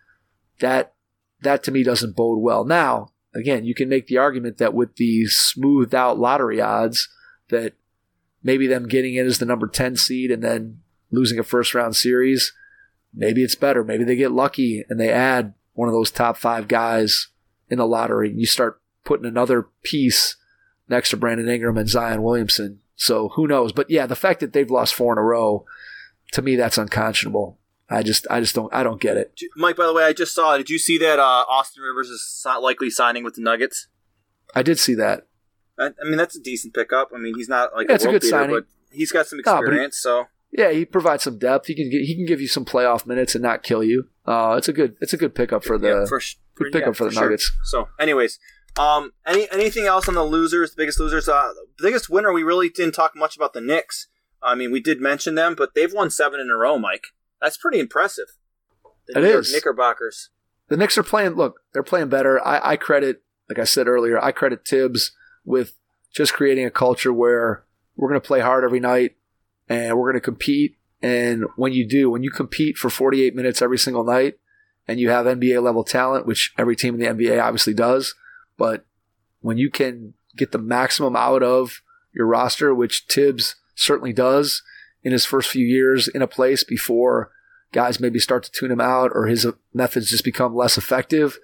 that that to me doesn't bode well. Now, again, you can make the argument that with the smoothed out lottery odds, that maybe them getting in as the number ten seed and then losing a first round series, maybe it's better. Maybe they get lucky and they add one of those top five guys in the lottery and you start putting another piece next to Brandon Ingram and Zion Williamson. So who knows? But yeah, the fact that they've lost four in a row, to me, that's unconscionable. I just, I just don't, I don't get it. Mike, by the way, I just saw. Did you see that uh, Austin Rivers is likely signing with the Nuggets? I did see that. I, I mean, that's a decent pickup. I mean, he's not like yeah, a it's a world good beater, signing. but he's got some experience. No, he, so yeah, he provides some depth. He can get, he can give you some playoff minutes and not kill you. Uh, it's a good, it's a good pickup for the yeah, for, good pickup yeah, for the for Nuggets. Sure. So, anyways. Um, any anything else on the losers, the biggest losers? Uh, the biggest winner, we really didn't talk much about the Knicks. I mean, we did mention them, but they've won seven in a row, Mike. That's pretty impressive. The it New York is. Knickerbockers. The Knicks are playing, look, they're playing better. I, I credit, like I said earlier, I credit Tibbs with just creating a culture where we're going to play hard every night and we're going to compete. And when you do, when you compete for forty-eight minutes every single night and you have N B A level talent, which every team in the N B A obviously does, but when you can get the maximum out of your roster, which Tibbs certainly does in his first few years in a place before guys maybe start to tune him out or his methods just become less effective.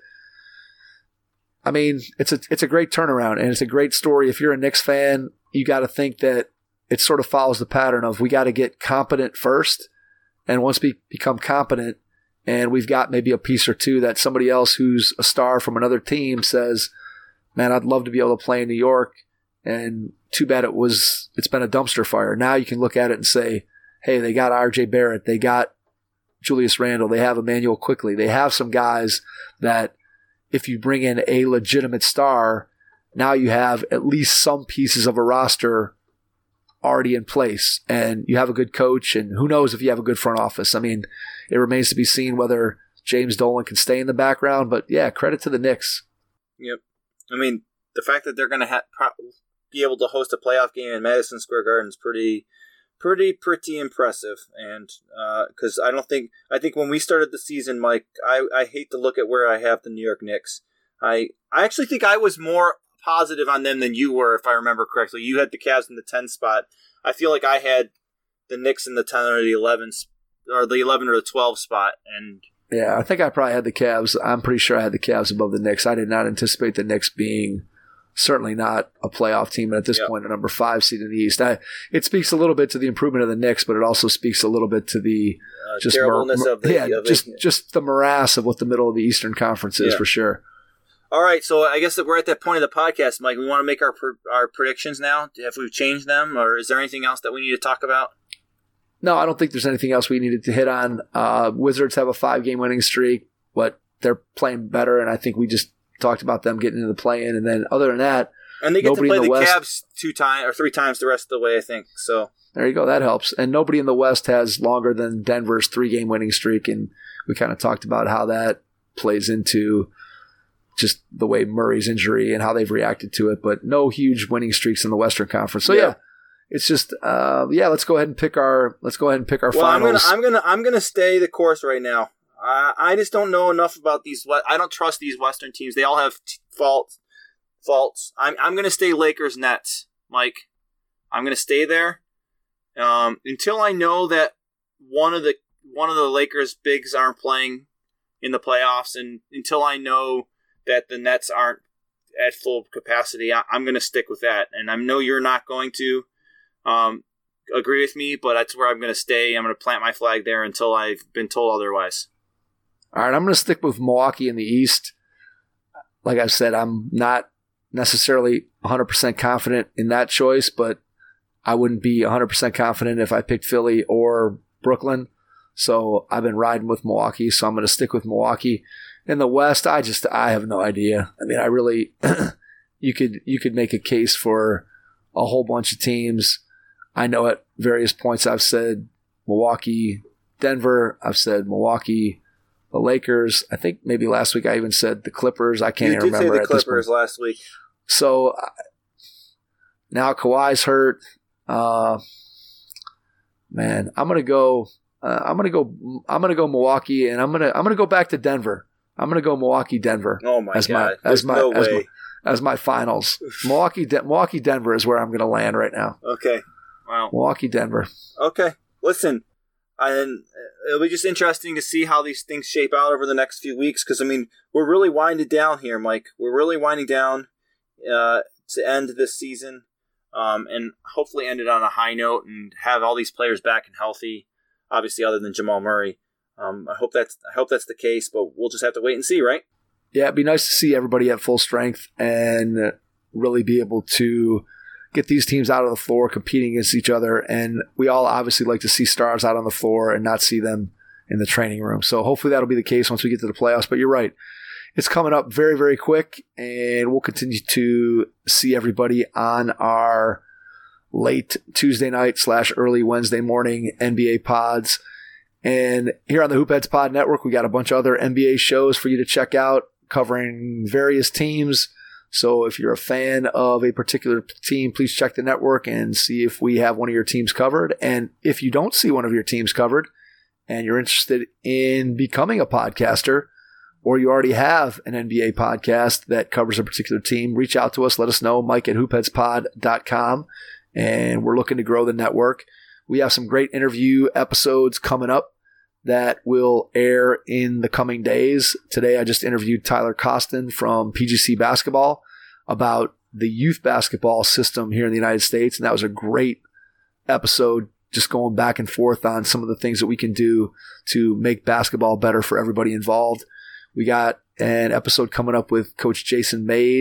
I mean, it's a it's a great turnaround and it's a great story. If you're a Knicks fan, you got to think that it sort of follows the pattern of we got to get competent first, and once we become competent and we've got maybe a piece or two that somebody else who's a star from another team says, man, I'd love to be able to play in New York, and too bad it was, it's been a dumpster fire. Now you can look at it and say, hey, they got R J Barrett, they got Julius Randle. They have Emmanuel Quickley. They have some guys that if you bring in a legitimate star, now you have at least some pieces of a roster already in place, and you have a good coach, and who knows if you have a good front office. I mean, it remains to be seen whether James Dolan can stay in the background, but yeah, credit to the Knicks. Yep. I mean, the fact that they're going to ha- pro- be able to host a playoff game in Madison Square Garden is pretty, pretty, pretty impressive. And because uh, I don't think, I think when we started the season, Mike, I, I hate to look at where I have the New York Knicks. I, I actually think I was more positive on them than you were, if I remember correctly. You had the Cavs in the ten spot. I feel like I had the Knicks in the ten or the eleven, or the eleven or the twelve spot. And yeah, I think I probably had the Cavs. I'm pretty sure I had the Cavs above the Knicks. I did not anticipate the Knicks being certainly not a playoff team, and at this yep. point, a number five seed in the East. I, it speaks a little bit to the improvement of the Knicks, but it also speaks a little bit to the uh, just terribleness mor- of the yeah, of just it. just the morass of what the middle of the Eastern Conference is yeah. for sure. All right, so I guess that we're at that point of the podcast, Mike. We want to make our our predictions now. Have we changed them, or is there anything else that we need to talk about? No, I don't think there's anything else we needed to hit on. Uh, Wizards have a five-game winning streak, but they're playing better, and I think we just talked about them getting into the play-in. And then other than that, and they get to play the, the West, Cavs two times or three times the rest of the way, I think. So there you go. That helps. And nobody in the West has longer than Denver's three-game winning streak, and we kind of talked about how that plays into just the way Murray's injury and how they've reacted to it, but no huge winning streaks in the Western Conference. So yeah, yeah it's just uh, yeah. Let's go ahead and pick our. Let's go ahead and pick our well, finals. I'm gonna I'm gonna I'm gonna stay the course right now. I I just don't know enough about these. I don't trust these Western teams. They all have t- faults. Faults. I'm I'm gonna stay Lakers Nets, Mike. I'm gonna stay there um, until I know that one of the one of the Lakers bigs aren't playing in the playoffs, and until I know that the Nets aren't at full capacity, I, I'm going to stick with that. And I know you're not going to um, agree with me, but that's where I'm going to stay. I'm going to plant my flag there until I've been told otherwise. All right, I'm going to stick with Milwaukee in the East. Like I said, I'm not necessarily one hundred percent confident in that choice, but I wouldn't be one hundred percent confident if I picked Philly or Brooklyn. So I've been riding with Milwaukee, so I'm going to stick with Milwaukee. In the West, I just I have no idea. I mean, I really you could you could make a case for a whole bunch of teams. I know at various points I've said Milwaukee, Denver. I've said Milwaukee, the Lakers. I think maybe last week I even said the Clippers. I can't you even did remember. Say the Clippers last week. So now Kawhi's hurt. Uh, man, I'm gonna go. Uh, I'm gonna go. I'm gonna go Milwaukee, and I'm gonna I'm gonna go back to Denver. I'm going to go Milwaukee, Denver. Oh my as god! My, as my no as way. my as my finals. Milwaukee, De- Milwaukee, Denver is where I'm going to land right now. Okay. Wow. Milwaukee, Denver. Okay. Listen, and it'll be just interesting to see how these things shape out over the next few weeks. Because I mean, we're really winding down here, Mike. We're really winding down uh, to end this season, um, and hopefully end it on a high note and have all these players back and healthy. Obviously, other than Jamal Murray. Um, I hope that's I hope that's the case, but we'll just have to wait and see, right? Yeah, it'd be nice to see everybody at full strength and really be able to get these teams out of the floor competing against each other. And we all obviously like to see stars out on the floor and not see them in the training room. So hopefully that'll be the case once we get to the playoffs. But you're right. It's coming up very, very quick, and we'll continue to see everybody on our late Tuesday night slash early Wednesday morning N B A pods. And here on the Hoopheads Pod Network, we got a bunch of other N B A shows for you to check out covering various teams. So if you're a fan of a particular team, please check the network and see if we have one of your teams covered. And if you don't see one of your teams covered and you're interested in becoming a podcaster, or you already have an N B A podcast that covers a particular team, reach out to us. Let us know, Mike at hoopheads pod dot com. And we're looking to grow the network. We have some great interview episodes coming up that will air in the coming days. Today, I just interviewed Tyler Costin from P G C Basketball about the youth basketball system here in the United States. And that was a great episode, just going back and forth on some of the things that we can do to make basketball better for everybody involved. We got an episode coming up with Coach Jason Mays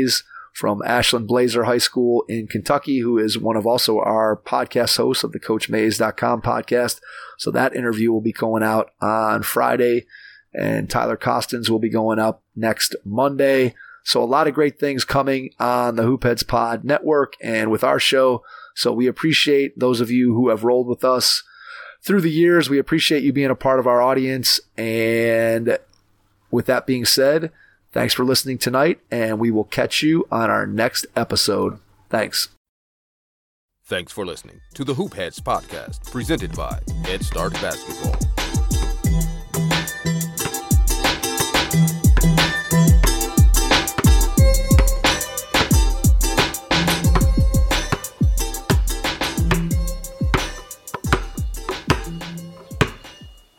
from Ashland Blazer High School in Kentucky, who is one of also our podcast hosts of the Coach Mays dot com podcast. So that interview will be going out on Friday, and Tyler Costins will be going up next Monday. So a lot of great things coming on the Hoopheads Pod Network and with our show. So we appreciate those of you who have rolled with us through the years. We appreciate you being a part of our audience. And with that being said, thanks for listening tonight, and we will catch you on our next episode. Thanks. Thanks for listening to the Hoopheads Podcast, presented by Head Start Basketball.